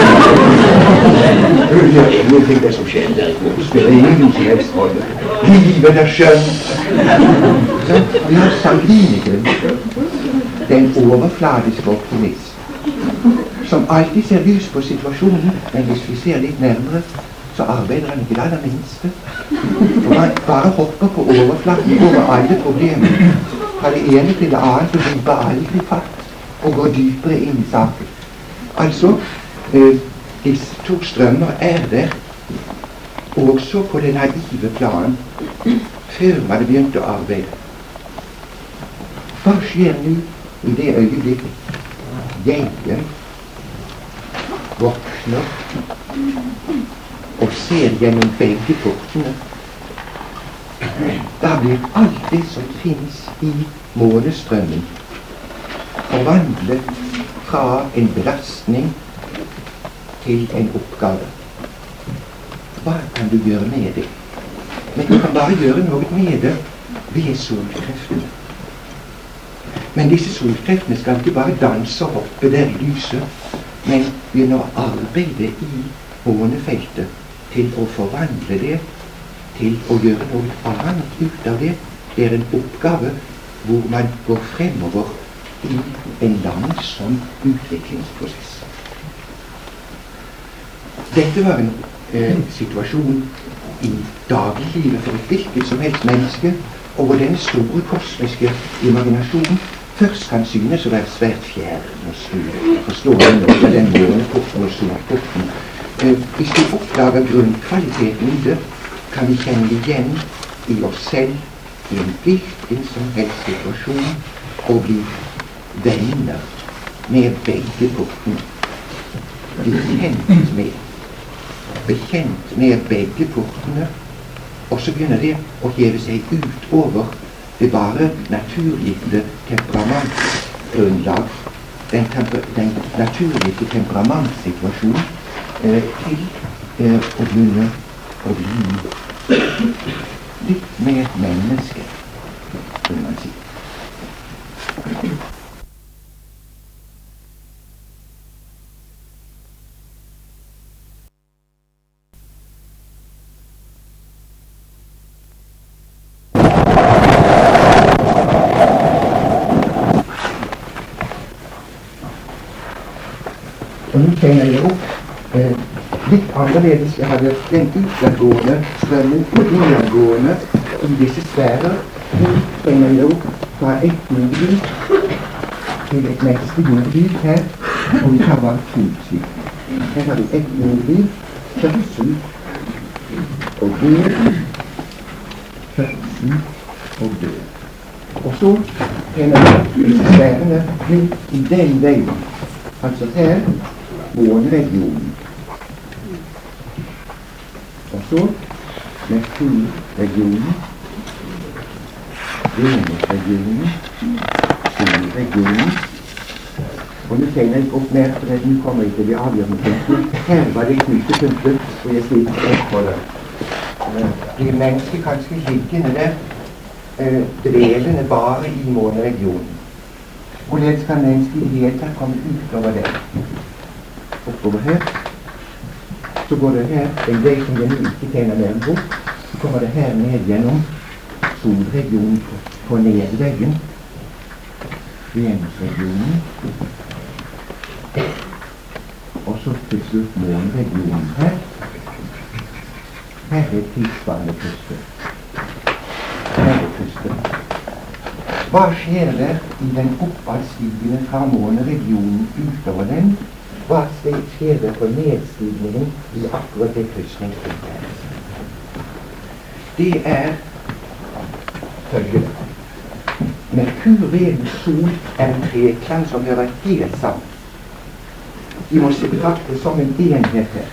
Du gjør ingenting det som skjer der. Det spiller ingen som helst rolle. Livet er skjønt. Så vi har sangvinikeren, den overfladiske optimist, som alltid ser lys på situasjonen, men hvis vi ser litt nærmere, så arbeider han ikke det aller minste. Og han bare hopper på overflaten over alle problemer, fra det ene til det annet, og griper aldri fatt og går dypere inn i saken. Altså, disse to strømmer er der også på det naive plan før man begynte å arbeide. Hva skjer nå i det øyeblikket jeg våkner og ser gjennom begge portene? Da blir alt det som finnes i månestrømmen forvandlet fra en belastning til en oppgave. Hva kan du gjøre med det? Men du kan bare gjøre noe med det ved solkreftene. Men disse solkreftene skal ikke bare danse og hoppe der i lyset, men begynne å arbeide i månefeltet til å forvandle det, til å gjøre noe annet ut av det. Det er en oppgave hvor man går fremover i en langsom utviklingsprosess. Dette var en situasjon i dagliglivet for et hvilket som helst menneske, og hvor denne store kosmiske imaginasjonen først kan synes å være svært fjern og stor. Forstår du nå den måneporten og solporten? Hvis vi oppdager grunnkvaliteten i det, kan vi kjenne igjen i oss selv i en hvilken som helst situasjon og bli venner med begge portene. Bekjent med begge portene, og så begynner det å heve seg ut over det bare naturgitte temperamentsgrunnlag, den naturgitte temperamentsituasjonen, til å begynne å bli litt mer menneske, vil man si. Og nå tegner jeg opp litt annerledes. Jeg hadde den utadgående strømmen og innadgående i disse sfærer. Nå tegner jeg opp fra ett jordliv til et neste jordliv her, og vi tar bare to slik. Her har vi ett jordliv, fødsel og død, fødsel og død. Og så tegner jeg opp disse sfærene i den veien. Altså her måneregionen. Og så Merkurregionen, Venusregionen, Solregionen. Og nå tegner jeg opp mer, for nå kommer jeg til de avgjørende punktene. Her var det knutepunktet, og jeg stilte opp for det. Blir mennesket kanskje liggende der dvelende bare i måneregionen. Hvorledes kan mennesket i det hele tatt komme utover det? Oppover her. Så går det her en vei som jeg nå ikke tegner mer på. Så kommer det her ned gjennom solregionen på nedveggen. Venusregionen. Og så til slutt måneregionen her. Her er tilsvarende puste. Her er puste. Hva skjer det i den oppadstigende fra måneregionen utover den? Hva skjer det på nedstigningen i akkurat det krysningspunktet? Det er følgende. Merkur, Venus, Sol er en treklang som hører helt sammen. De må se betraktet som en enhet her.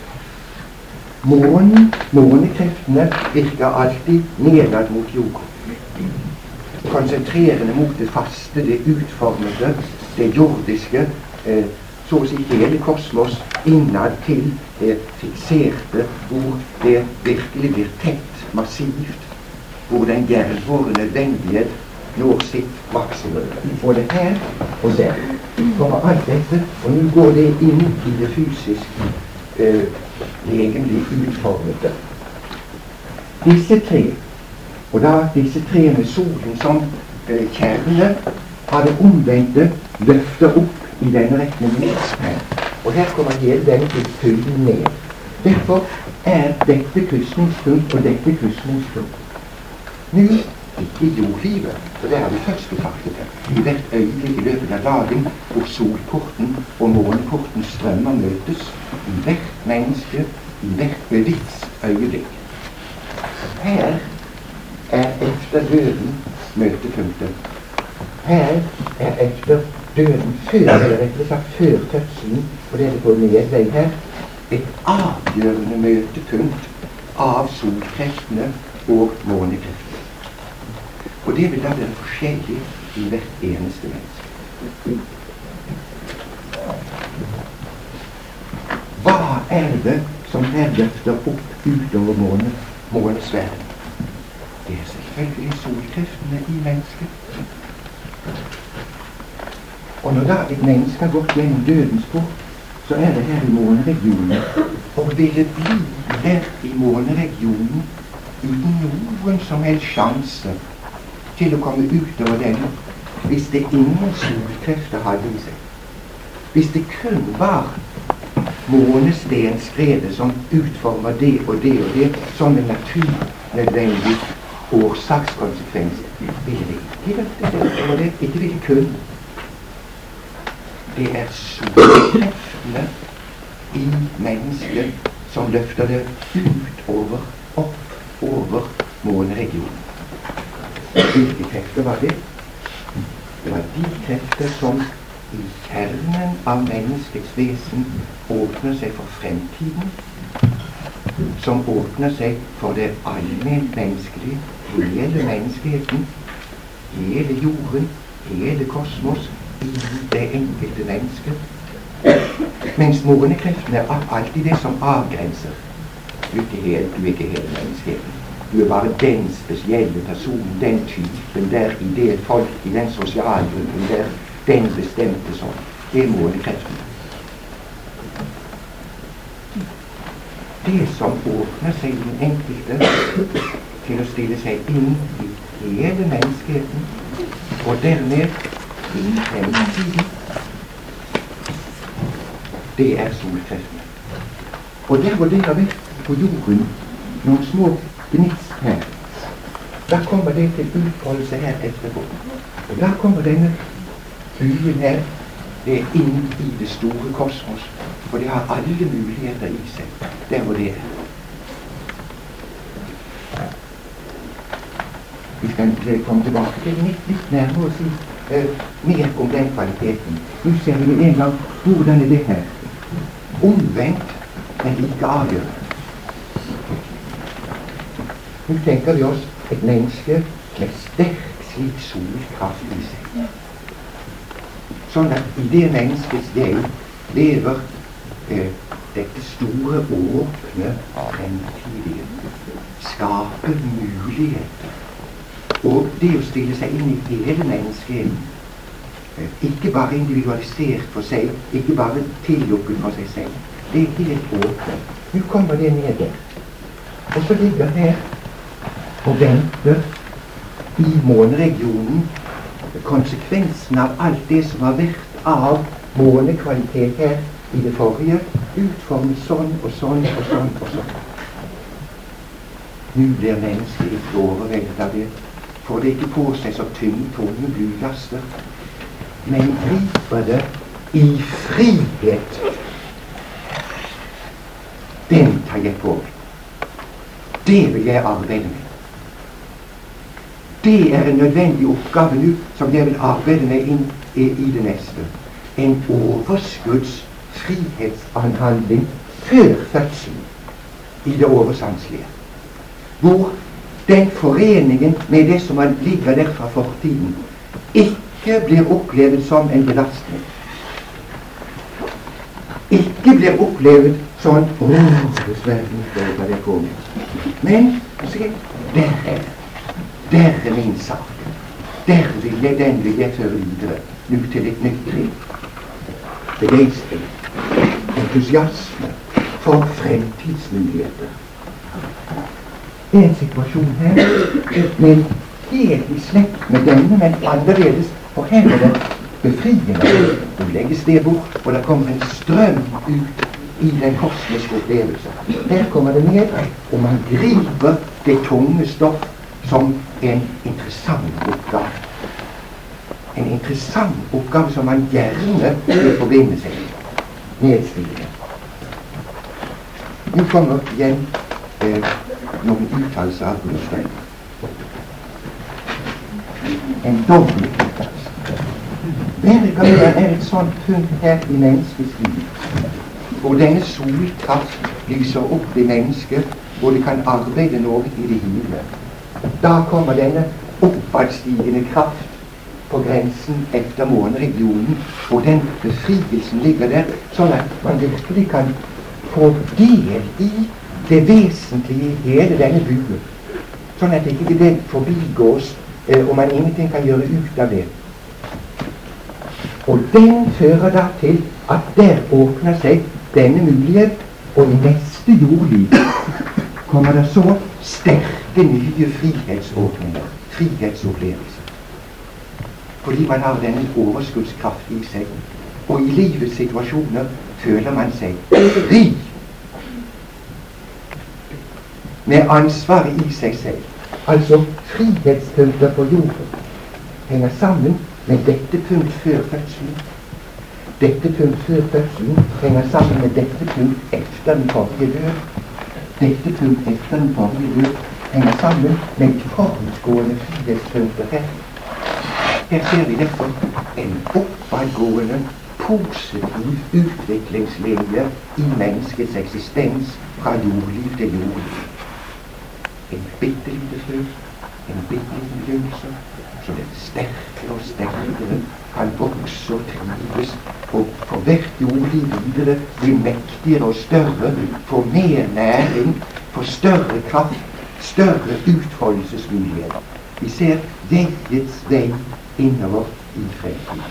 Månekreftene virker alltid nedad mot jorden. Konsentrerende mot det faste, det utformede, det jordiske, så å si hele kosmos innad til det fikserte, hvor det virkelig blir tett, massivt, hvor den gjenvårende nødvendighet når sitt maksimum. Både her og der kommer alt dette, og nå går det inn i det fysisk egentlig utformede. Disse tre, og da disse tre med solen som kjerne, har det omvendte løfter opp i denne retningen her. Og her kommer hele denne til fylden ned. Derfor er dette krysningspunkt og dette krysningspunkt. Nå ikke i jordlivet, for det har vi først betraktet det. I hvert øyeblikk i løpet av dagen hvor solporten og måneporten strømmer møtes, i hvert menneske, i hvert bevisstsøyeblikk. Her er efter døden møtepunktet. Her er efter døden før, eller rett sagt før fødselen, og det er det på nedvei her, et avgjørende møtepunkt av solkreftene og månekreftene. Og det vil da være forskjellig i hvert eneste menneske. Hva er det som her løfter opp utover månesfæren? Det er selvfølgelig solkreftene i mennesket. Og når da et menneske har gått gjennom dødens port, så er det her i måneregionen. Og vil det bli der i måneregionen uten noen som helst sjanse til å komme utover den, hvis det ingen solkrefter hadde i seg. Hvis det kun var månestenskredet som utformer det og det og det som en naturnødvendig årsakskonsekvens, ville det ikke løfte det, eller det ikke ville kun. Det er solkreftene i mennesket som løfter det utover, opp over måneregionen. Hvilke krefter var det? Det var de krefter som i kjernen av menneskets vesen åpner seg for fremtiden, som åpner seg for det allment menneskelige, hele menneskeheten, hele jorden, hele kosmos, i det enkelte mennesket. Mens månekreftene er alltid det som avgrenser. Du er ikke hele menneskeheten. Du er bare den spesielle personen, den typen der, i det folk, i den sosialgruppen der, den bestemte sånn. Det er månekreftene. Det som åpner seg i den enkelte til å stille seg inn i hele menneskeheten, og dermed inn i fremtiden, det er solkreftene. Og der hvor det har vært på jorden noen små gnist her, da kommer det til utfoldelse her etterpå. Og da kommer denne byen her, det er inn i det store kosmos, for det har alle muligheter i seg, der hvor det er. Vi skal komme tilbake til litt nærmere og si mer om den kvaliteten. Nå ser vi en gang hvordan er det her. Omvendt, men ikke avgjørende. Nå tenker vi oss et menneske med sterk slik solkraft i seg. Sånn at i det menneskets jeg lever dette store, åpne, fremtidige, skaper muligheter Og det å stille seg inn i hele mennesket, ikke bare individualisert for seg, ikke bare tillukket for seg selv, det er helt åpent. Nå kommer det ned der. Og så ligger her og venter i måneregionen konsekvensen av alt det som har vært av månekvalitet her i det forrige, utformet sånn og sånn og sånn og sånn. Nå blir mennesket ikke overveldet av det, får det ikke på seg så tunge blylaster, men griper det i frihet. Den tar jeg på. Det vil jeg arbeide med. Det er en nødvendig oppgave nå som jeg vil arbeide med inn i det neste. En overskuddsfrihetsanhandling før fødselen i det oversanselige. Hvor den foreningen med det som man ligger der fra fortiden, ikke blir opplevet som en belastning. Ikke blir opplevet sånn men se, der er min sak. Den vil jeg føre videre. Nå til et nytt liv. Begeistring, entusiasme for fremtidsmuligheter. Det er en situasjon her, men helt i slekt med denne, men annerledes, for her er det befriende. Du legges det bort, og det kommer en strøm ut i den kosmiske opplevelse. Her kommer det ned, og man griper det tunge stoff som en interessant oppgave. En interessant oppgave som man gjerne vil forbinde seg nedstigende. Nå kommer igjen noen uttalelser av Gustav. En dobbelt uttalelse. Hver gang det er et sånt punkt her i menneskets liv, hvor denne solkraft lyser opp i mennesket, hvor det kan arbeide noe i det hele. Da kommer denne oppadstigende kraft på grensen efter måneregionen, og den befrielsen ligger der, sånn at man virkelig kan få del i det vesentlige i hele denne buen. Sånn at ikke det forbigås, og man ingenting kan gjøre ut av det. Og den fører da til at der åpner seg denne mulighet, og i neste jordliv kommer det så sterke nye frihetsåpninger, frihetsopplevelser. Fordi man har denne overskuddskraft i seg, og i livets situasjoner føler man seg fri. Med ansvaret i seg selv. Altså frihetspunkter på jorden henger sammen med dette punkt før fødselen. Dette punkt før fødselen henger sammen med dette punkt efter den forrige død. Dette punkt efter den forrige død henger sammen med forutgående frihetspunkter her. Her ser vi derfor en oppadgående, positiv utviklingslinje i menneskets eksistens fra jordliv til jordliv. En bittelite frø, en bittelite begynnelse, så det sterkere og sterkere kan vokse og trives, og for hvert jordliv videre blir mektigere og større, får mer næring, får større kraft, større utfoldelsesmuligheter. Vi ser jegets vei innover i fremtiden.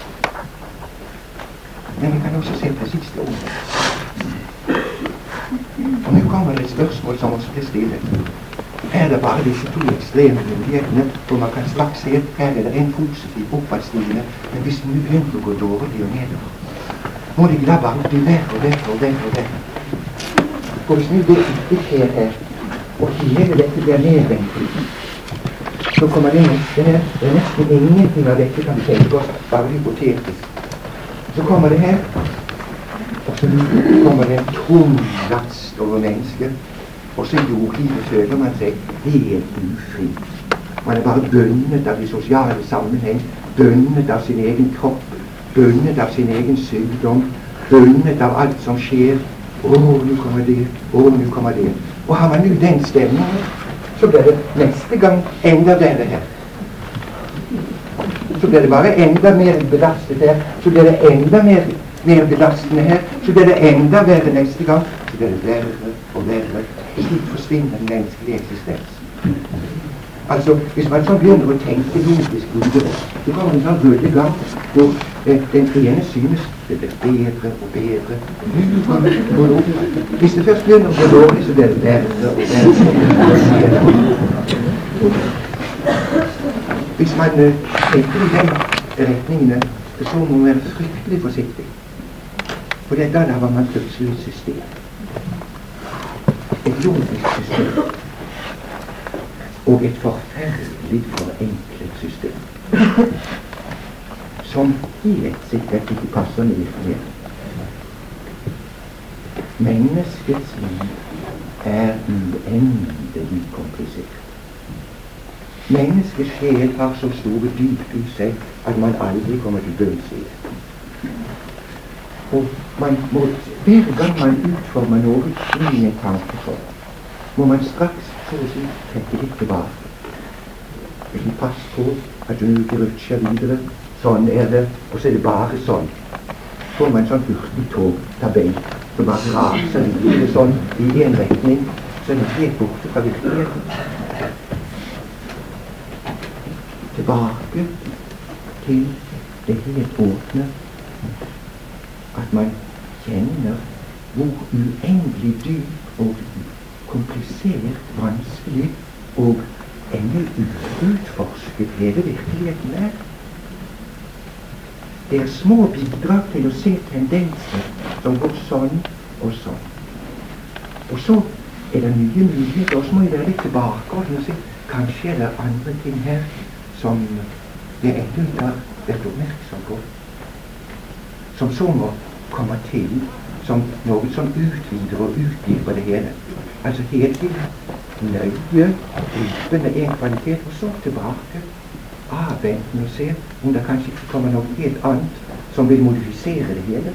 Men vi kan også se precis det ordet. Og nå kommer det et spørsmål som også blir stilet. Er det bare disse to ekstreme mulighetene, hvor man kan straks se at her er det en positiv oppadstigende, men hvis den begynner å gå dårlig og nedover, må det ikke da bare bli verre og verre og verre og verre. For hvis nå det ikke skjer her, og hele dette blir nedvendt, så kommer det neste her, det er nesten ingenting av dette kan vi tenke oss, bare hypotetisk. Så kommer det her, og så kommer det en tung last over mennesket, og så i jordlivet føler man seg helt ufri. Man er bare bundet av de sosiale sammenheng, bundet av sin egen kropp, bundet av sin egen sykdom, bundet av alt som skjer. Nå kommer det, nå kommer det. Og har man nu den stemningen, så blir det neste gang enda verre her. Så blir det bare enda mer belastet her, så blir det enda mer belastende her, så blir det enda verre neste gang, så blir det verre og verre. Slik forsvinner den menneskelige eksistensen. Altså, hvis man så begynner å tenke logisk videre, så kommer en sånn rullegang hvor den ene synes det blir bedre og bedre. Hvis det først begynner å bli dårlig, så blir det bedre og bedre. Hvis man tenker i den retningene, så må man være fryktelig forsiktig. For da har man plutselig et system. Et logisk system. Og et forferdelig forenklet system. Som helt sikkert ikke passer ned i virkeligheten. Menneskets liv er uendelig komplisert. Menneskets sjel har så store dyp i seg at man aldri kommer til bunns i det. Og man må, hver gang man utformer noe i en tankeform, må man straks så å si trekke litt tilbake. Ikke pass på at du ikke rutsjer videre. Sånn er det, og så er det bare sånn. Får man en sånn hurtigtogtabell som bare raser videre sånn i en retning, så er det helt borte fra virkeligheten. Tilbake til det helt åpne, at man kjenner hvor uendelig dyp og komplisert, vanskelig og ennå utforsket hele virkeligheten er. Det er små bidrag til å se tendenser som går sånn og sånn. Og så er det nye muligheter, og så må jeg være litt tilbakeholden og si kanskje er det andre ting her som jeg ennå ikke har vært oppmerksom på, som så må komme til som noe som utvider og utdyper det hele. Altså hele tiden nøye, dypende en kvalitet, og så tilbake, avventende og se om det kanskje ikke kommer noe helt annet som vil modifisere det hele.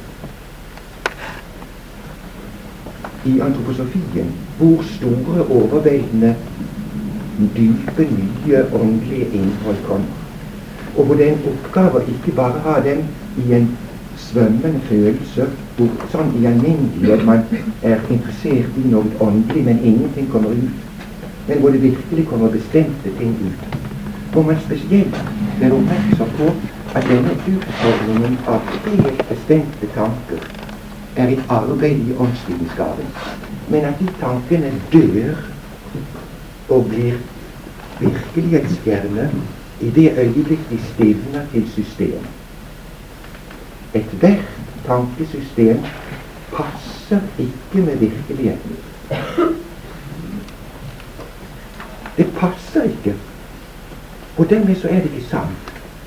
I antroposofien, hvor store, overveldende, dype, nye, åndelige innhold kommer. Og hvor den oppgave ikke bare har dem i en svømmende følelse, hvor sånn i alminnelig at man er interessert i noe åndelig, men ingenting kommer ut. Men hvor det virkelig kommer bestemte ting ut. Hvor man spesielt blir oppmerksom på at denne utfordringen av helt bestemte tanker er et arbeid i åndsvitenskapen, men at de tankene dør og blir virkelighetsfjerne i det øyeblikk de stivner til system. Ethvert tankesystem passer ikke med virkeligheten. Det passer ikke. Og dermed så er det ikke sant.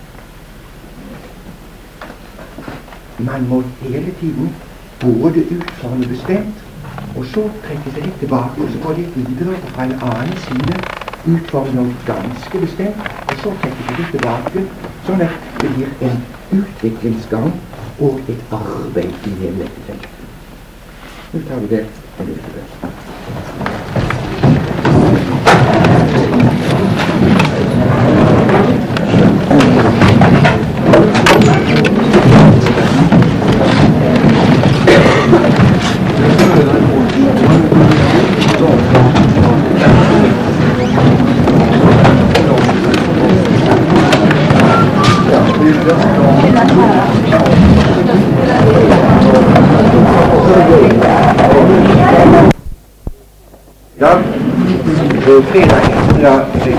Man må hele tiden både utforme bestemt, og så trekke seg litt tilbake, og så gå litt videre og fra en annen side utforme noe ganske bestemt, og så trekke seg litt tilbake, sånn at det blir en utviklingsgang og et arbeid i hele dette. Nå tar vi det en liten. Ja, fredag etter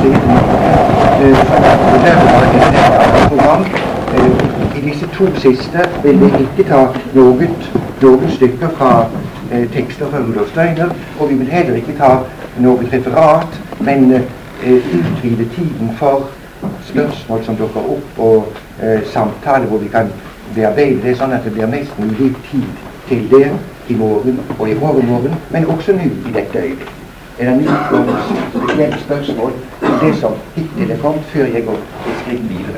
program. I disse to siste vil vi ikke ta noen stykker fra tekster fra Rudolf Steiner, og vi vil heller ikke ta noe referat, men utvide tiden for spørsmål som dukker opp, og samtaler hvor vi kan bearbeide det, sånn at det blir mest mulig tid til det i morgen og i overmorgen, men også nå i dette øyeblikk. Er det noe spesielt spørsmål til det som hittil er kommet, før jeg går et skritt videre?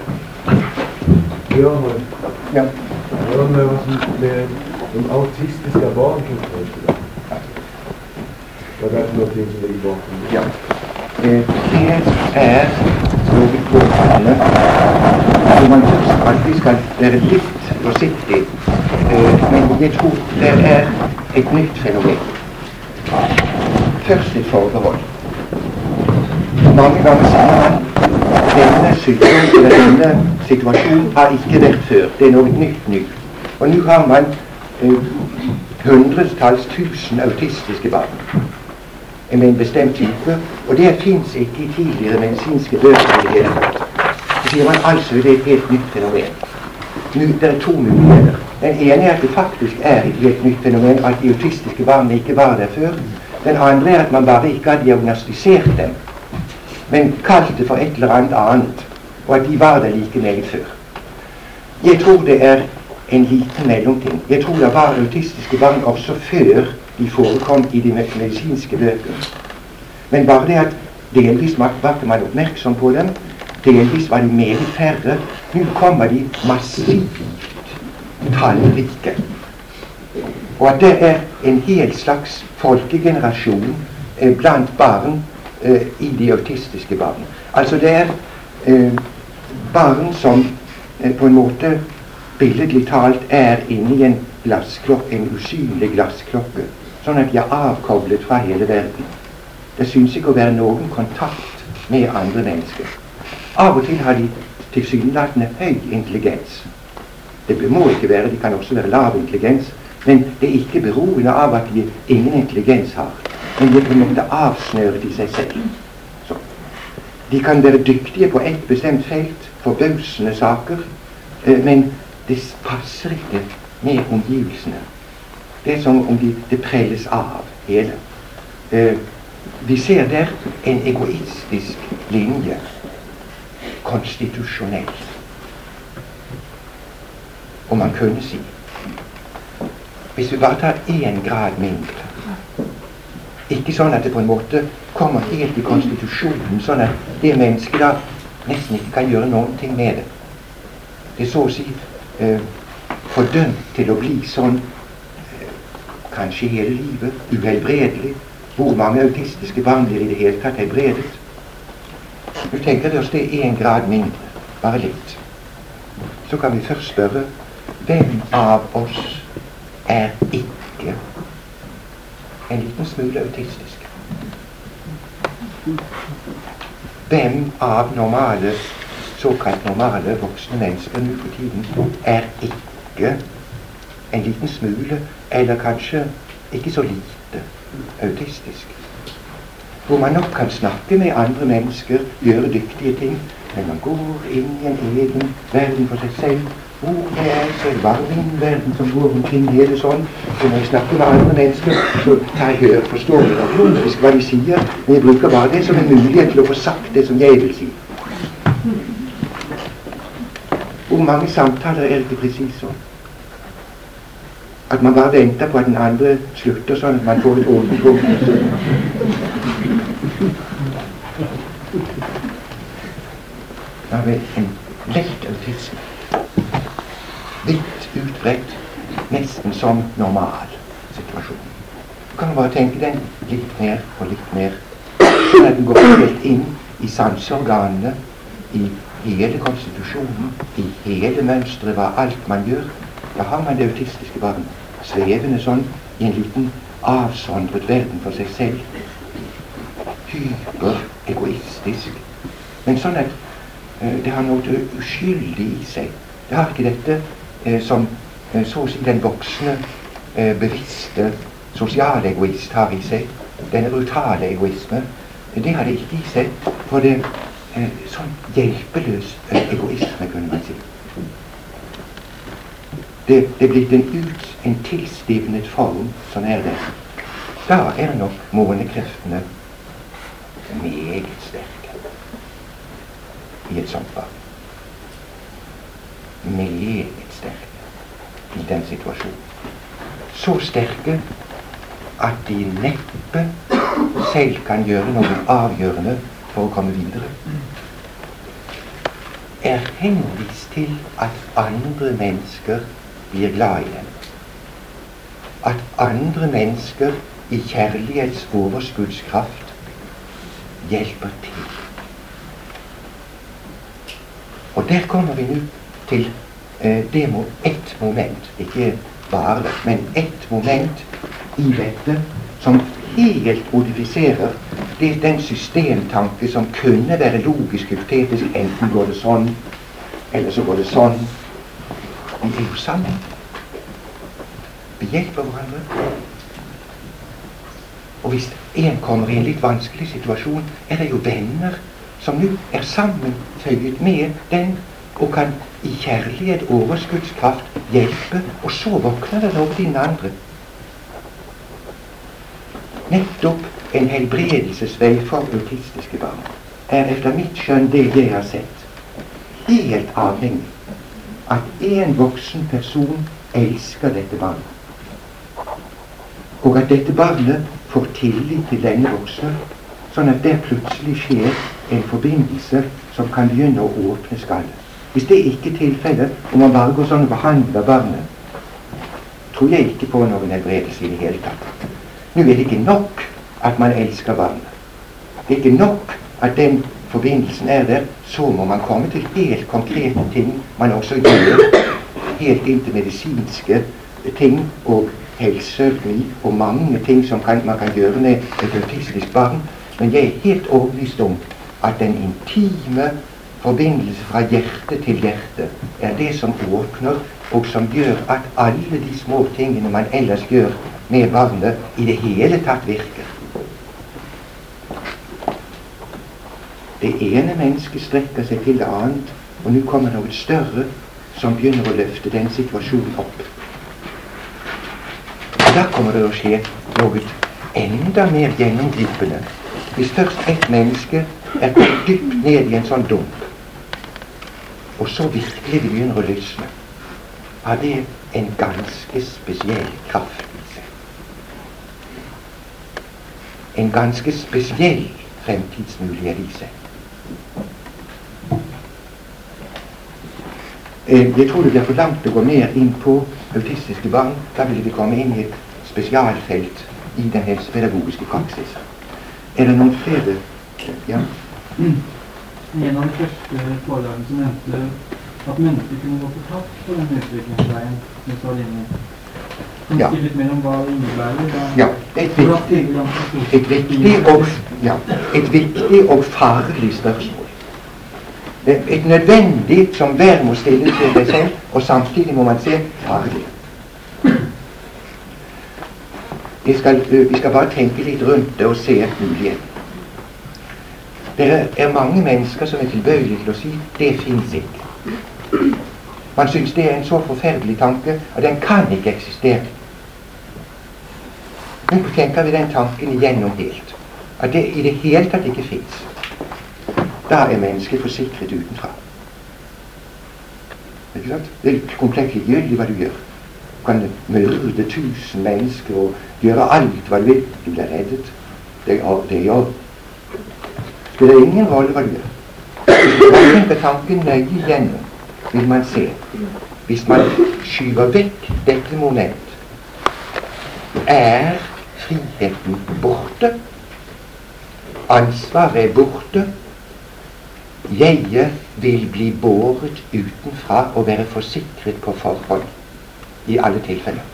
Ja. Hvordan med de autistiske barn som følte det? Hva er det noe som ligger bak? Ja. Det er noe påfallende hvor man alltid skal være litt forsiktig, men jeg tror det er et nytt fenomen. Først et forbehold. Mange ganger sier han denne sykdom eller denne situasjonen har ikke vært før. Det er noe nytt. Og nå har man hundretalls tusen autistiske barn med en bestemt type, og det fins ikke i tidligere medisinske bøker i det hele tatt. Så sier man altså det er et helt nytt fenomen. Nå, det er to muligheter. Den ene er at det faktisk er et helt nytt fenomen, at de autistiske barna ikke var der før. Den andre er at man bare ikke har diagnostisert dem, men kalt det for et eller annet, og at de var der like meget før. Jeg tror det er en liten mellomting. Jeg tror det var autistiske barn også før de forekom i de medisinske bøker. Men bare det at delvis var ikke man oppmerksom på dem, delvis var de meget færre. Nå kommer de massivt tallrike. Og at det er en hel slags folkegenerasjon blant barn i de autistiske barn. Altså det er barn som på en måte billedlig talt er inne i en glassklokke, en usynlig glassklokke, sånn at de er avkoblet fra hele verden. Det synes ikke å være noen kontakt med andre mennesker. Av og til har de tilsynelatende høy intelligens. Det må ikke være, de kan også være lav intelligens, men det er ikke beroende av at de ingen intelligens har. Men de er på en måte avsnøret i seg selv. Så. De kan være dyktige på et bestemt felt, forbausende saker, men det passer ikke med omgivelsene. Det er som om det prelles av hele. Vi ser der en egoistisk linje, konstitusjonell. Og man kunne si, hvis vi bare tar 1 grad mindre, ikke sånn at det på en måte kommer helt i konstitusjonen, sånn at det mennesket da nesten ikke kan gjøre noen ting med det. Det er så å si fordømt til å bli sånn kanskje hele livet, uhelbredelig. Hvor mange autistiske barn blir i det hele tatt helbredet? Nå tenker vi oss det 1 grad mindre, bare litt. Så kan vi først spørre, hvem av oss er ikke en liten smule autistisk? Hvem av normale, såkalt normale voksne mennesker nå for tiden er ikke en liten smule, eller kanskje ikke så lite, autistisk? Hvor man nok kan snakke med andre mennesker, gjøre dyktige ting, men man går inn i en egen verden for seg selv. Hvor det er så bare min verden som går omkring hele sånn. Så når jeg snakker med andre mennesker, så tar jeg høre, forstår jeg logisk hva de sier, men jeg bruker bare det som en mulighet til å få sagt det som jeg vil si. Hvor mange samtaler er det ikke precis sånn? At man bare venter på at den andre slutter sånn at man får et overgå. Da har vi en lett autisme. Vidt utbredt, nesten som normal situasjon. Du kan bare tenke den litt mer og litt mer, sånn at den går helt inn i sanseorganene, i hele konstitusjonen, i hele mønstret, hva alt man gjør. Da har man det autistiske barn svevende sånn i en liten avsondret verden for seg selv. Hyper-egoistisk. Men sånn at det har noe uskyldig i seg. Det har ikke dette som så å si den voksne, bevisste sosiale egoist har i seg. Denne brutale egoisme. Det har det ikke i seg. For det sånn hjelpeløs egoisme, kunne man si. Det er blitt en tilstivnet form som er det. Da er nok månekreftene meget sterke i et sånt barn. Meget sterke i den situasjonen. Så sterke at de neppe selv kan gjøre noe avgjørende for å komme videre. Er henvist til at andre mennesker blir glad i dem. At andre mennesker i kjærlighets overskuddskraft hjelper til. Og der kommer vi nå til ett moment, ikke bare, men ett moment i dette som helt modifiserer det er den systemtanke som kunne være logisk hypotetisk. Enten går det sånn, eller så går det sånn. Vi er jo sammen. Vi hjelper hverandre. Og hvis en kommer i en litt vanskelig situasjon, er det jo venner som nå er sammenføyet med den, og kan i kjærlighet, overskuddskraft hjelpe, og så våkner det over den andre. Nettopp en helbredelsesvei for autistiske barn er etter mitt skjønn det jeg har sett, helt avhengig at en voksen person elsker dette barnet, og at dette barnet får tillit til denne voksne, sånn at det plutselig skjer en forbindelse som kan begynne å åpne skallet. Hvis det ikke er tilfellet, og man bare går sånn og behandler barnet, tror jeg ikke på noen helbredelse i det hele tatt. Nå er det ikke nok at man elsker barnet. Det er ikke nok at den forbindelsen er der. Så må man komme til helt konkrete ting man også gjør, helt inn til medisinske ting og helseøkonomi og mange ting som man kan gjøre med et autistisk barn. Men jeg er helt overbevist om at den intime forbindelse fra hjerte til hjerte er det som åpner, og som gjør at alle de små tingene man ellers gjør med barnet, i det hele tatt virker. Det ene mennesket strekker seg til det annet, og nå kommer noe større som begynner å løfte den situasjonen opp. Og da kommer det å skje noe enda mer gjennomgripende. Hvis først et menneske er gått dypt ned i en sånn dump, og så virkelig det begynner å lysne, har det en ganske spesiell kraft i seg. En ganske spesiell fremtidsmulighet i seg. Jeg tror det blir for langt å gå mer inn på autistiske barn. Da ville vi komme inn i et spesialfelt i den helsepedagogiske praksis. Er det noen flere? Ja. En av de første foredragene som nevnte at mennesker kunne gå på tapt på den utviklingsveien med Salini. Kan du si litt mer om hva det innebærer? Ja, et viktig og farlig spørsmål. Et nødvendig som hver må stille til deg selv, og samtidig må man se farlig. Vi skal bare tenke litt rundt det og se muligheten. Det er mange mennesker som er tilbøyelige til å si det finnes ikke. Man synes det er en så forferdelig tanke, og den kan ikke eksistere. Nå tenker vi den tanken igjennom helt, at det i det hele tatt ikke finnes. Da er mennesket forsikret utenfra. Ikke sant? Det er komplett likegyldig hva du gjør. Du kan myrde 1000 mennesker og gjøre alt hva du vil. Du blir reddet. Det gjør. Spiller ingen rolle hva du gjør. Hvis man tenker tanken nøye igjennom, vil man se. Hvis man skyver vekk dette moment, er friheten borte. Ansvaret er borte. Jeg vil bli båret utenfra og være forsikret på forhånd i alle tilfeller.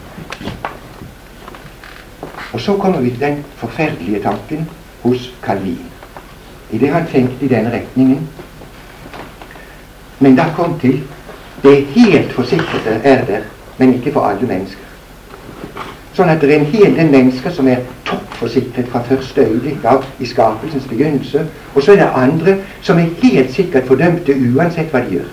Og så kommer vi til den forferdelige tanken hos Calvin. I det han tenkte i denne retningen. Men da kom til det helt forsikrede er der, men ikke for alle mennesker. Sånn at det er en hel del mennesker som er toppforsikret fra første øyeblikk av i skapelsens begynnelse, og så er det andre som er helt sikkert fordømte uansett hva de gjør.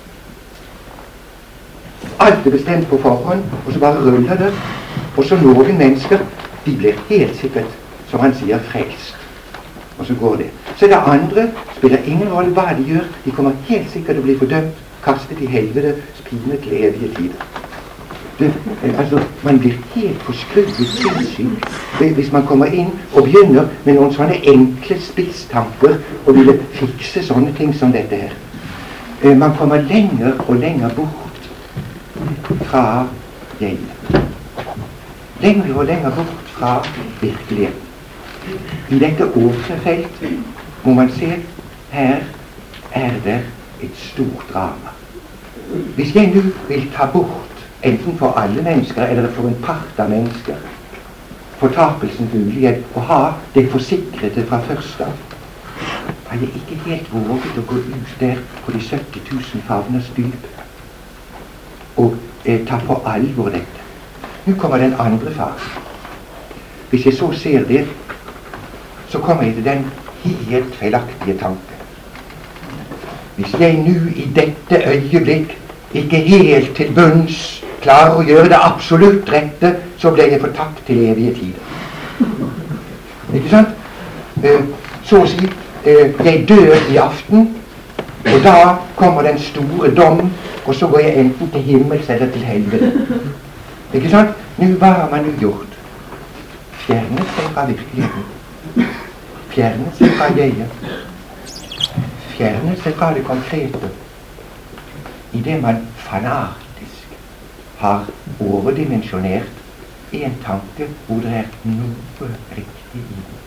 Alt er bestemt på forhånd, og så bare ruller det. Og så noen mennesker, de blir helt sikkert, som han sier, frelst. Og så går det. Så er det andre, spiller ingen rolle hva de gjør, de kommer helt sikkert å bli fordømt, kastet i helvete, spinet til evige tider. Man blir helt forskruet sinnssyk hvis man kommer inn og begynner med noen sånne enkle spisstanker og ville fikse sånne ting som dette her. Man kommer lenger og lenger bort fra jeg. Lenger og lenger bort fra virkeligheten. I dette åpne felt må man se, her er det et stort drama. Hvis jeg nå vil ta bort enten for alle mennesker eller for en part av mennesker, fortapelsens mulighet å ha det forsikrede fra først av. Har jeg ikke helt våget å gå ut der på de 70 000 favners dyp og ta på alvor dette. Nå kommer den andre fasen. Hvis jeg så ser det, så kommer jeg til den helt feilaktige tanken. Hvis jeg nå i dette øyeblikk ikke helt til bunns klarer å gjøre det absolutt rette, så ble jeg fortapt til evige tider. Ikke sant? Så å si, jeg dør i aften, og da kommer den store dom, og så går jeg enten til himmels eller til helvete. Ikke sant? Nå, hva har man jo gjort? Fjernet seg fra virkeligheten. Fjernet seg fra jeget. Fjernet seg fra det konkrete. I det man fanatisk har overdimensjonert en tanke hvor det er noe riktig i det.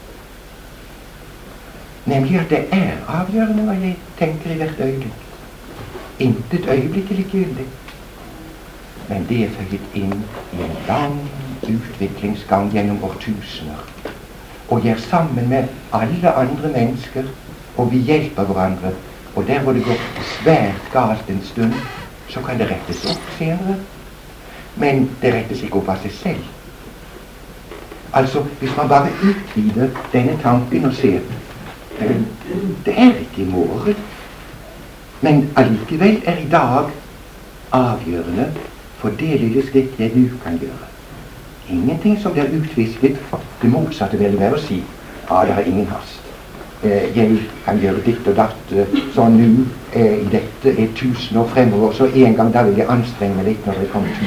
Nemlig at det er avgjørende hva jeg tenker i hvert øyeblikk. Intet øyeblikk er likegyldig. Men det er føyet inn i en lang utviklingsgang gjennom årtusener. Og jeg er sammen med alle andre mennesker, og vi hjelper hverandre. Og der hvor det går svært galt en stund, så kan det rettes opp senere. Men det rettes ikke opp av seg selv. Altså, hvis man bare utvider denne tanken og ser det er ikke i morgen, men allikevel er i dag avgjørende for det lille skritt jeg nå kan gjøre. Ingenting som blir utvisket, det motsatte vil være å si det har ingen hast. Jeg kan gjøre ditt og datt sånn nå i dette 1000 år fremover, så en gang da vil jeg anstrenge meg litt når det kommer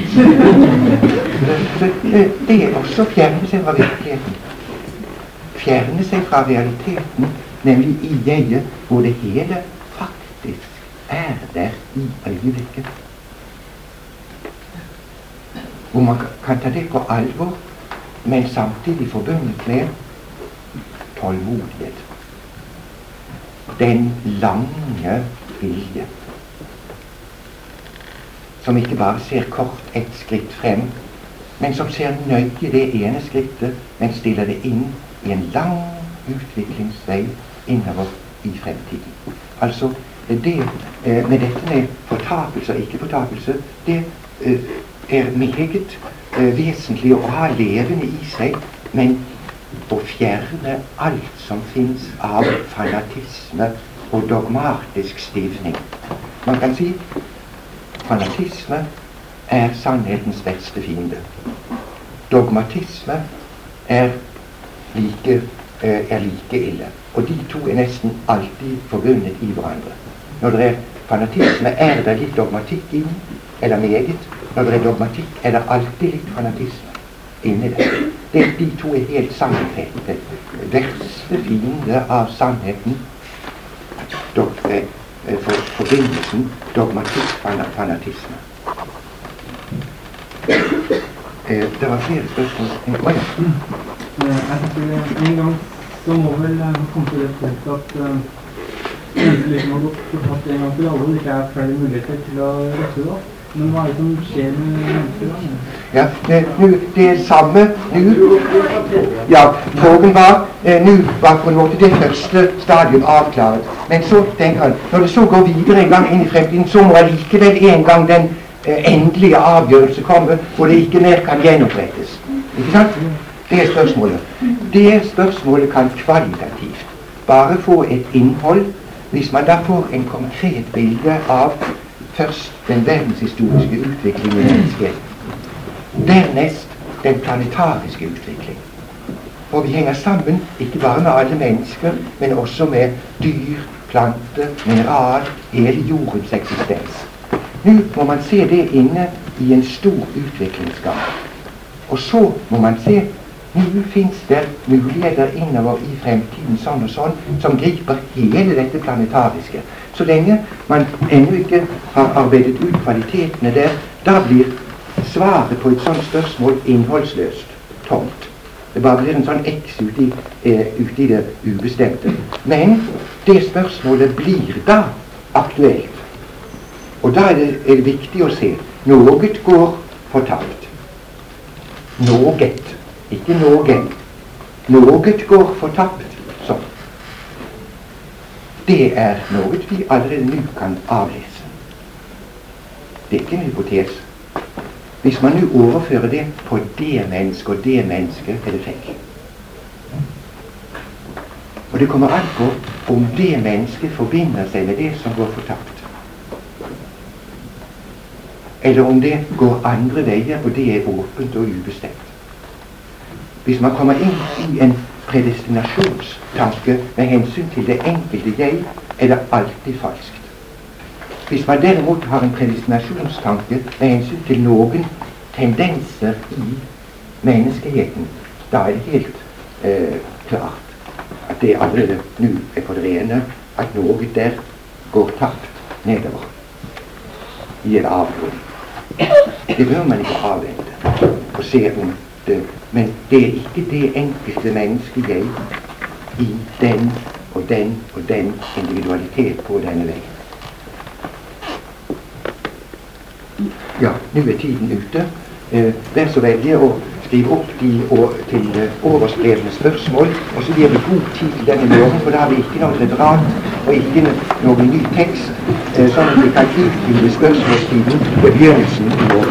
1000. Det er også å fjerne seg fra virkeligheten. Fjerne seg fra realiteten, nemlig i jeget, hvor det hele faktisk er der i øyeblikket. Hvor man kan ta det på alvor, men samtidig forbundet med tålmodighet. Den lange vilje, som ikke bare ser kort ett skritt frem, men som ser nøye det ene skrittet, men stiller det inn i en lang utviklingsvei innover i fremtiden. Altså, det med dette med fortapelse og ikke fortapelse, det er meget vesentlig å ha levende i seg, men å fjerne alt som finnes av fanatisme og dogmatisk stivning. Man kan si fanatisme er sannhetens beste fiende. Dogmatisme er like ille. Og de to er nesten alltid forbundet i hverandre. Når det er fanatisme, er det litt dogmatikk inn, eller meget. Når det er dogmatikk, er det alltid litt fanatisme inni det. De to er helt sammenfette. Verste fiende av sannheten, forbindelsen dogmatikk-fanatisme. Det var flere spørsmål. En gang så må vel komme til det punkt at menneskeligheten har gått fortapt en gang til alle, og det ikke er flere muligheter til å rette det opp. Men hva er det som skjer med mennesker da? Ja, det er samme nu. Ja, frågan var på en måte det første stadium avklaret. Men så tenker han, når det så går videre en gang inn i fremtiden, så må allikevel en gang den endelige avgjørelse komme, hvor det ikke mer kan gjenopprettes. Ikke sant? Det er spørsmålet. Det spørsmålet kan kvalitativt bare få et innhold hvis man da får en konkret bilde av først den verdenshistoriske utviklingen i menneskeheten, dernest den planetariske utviklingen. For vi henger sammen ikke bare med alle mennesker, men også med dyr, planter, mineral, hele jordens eksistens. Nå må man se det inne i en stor utviklingsgang. Og så må man se nå finnes det muligheter innover i fremtiden sånn og sånn som griper hele dette planetariske. Så lenge man ennå ikke har arbeidet ut kvalitetene der, da blir svaret på et sånt spørsmål innholdsløst, tomt. Det bare blir en sånn X ute i det ubestemte. Men det spørsmålet blir da aktuelt. Og da er det viktig å se. Noe går fortapt. Noe. Ikke noen. Noe går fortapt. Sånn. Det er noe vi allerede nå kan avlese. Det er ikke en hypotese. Hvis man nå overfører det på det mennesket og det mennesket, er det feil. Og det kommer an på om det mennesket forbinder seg med det som går fortapt. Eller om det går andre veier, og det er åpent og ubestemt. Hvis man kommer inn i en predestinasjonstanke med hensyn til det enkelte jeg, er det alltid falskt. Hvis man derimot har en predestinasjonstanke med hensyn til noen tendenser i menneskeheten, da er det helt klart at det allerede nå er på det rene at noe der går tapt nedover i en avgrunn. Det bør man ikke avvente og se om det, men det er ikke det enkelte mennesket jeg i den og den og den individualitet på denne veien. Ja, nå er tiden ute. Vær så veldig å skrive opp til overskrevne spørsmål, og så gir vi god tid til denne morgen, for da har vi ikke noe referat og ikke noen ny tekst, sånn at vi kan utfylle spørsmålstiden på begynnelsen i morgen.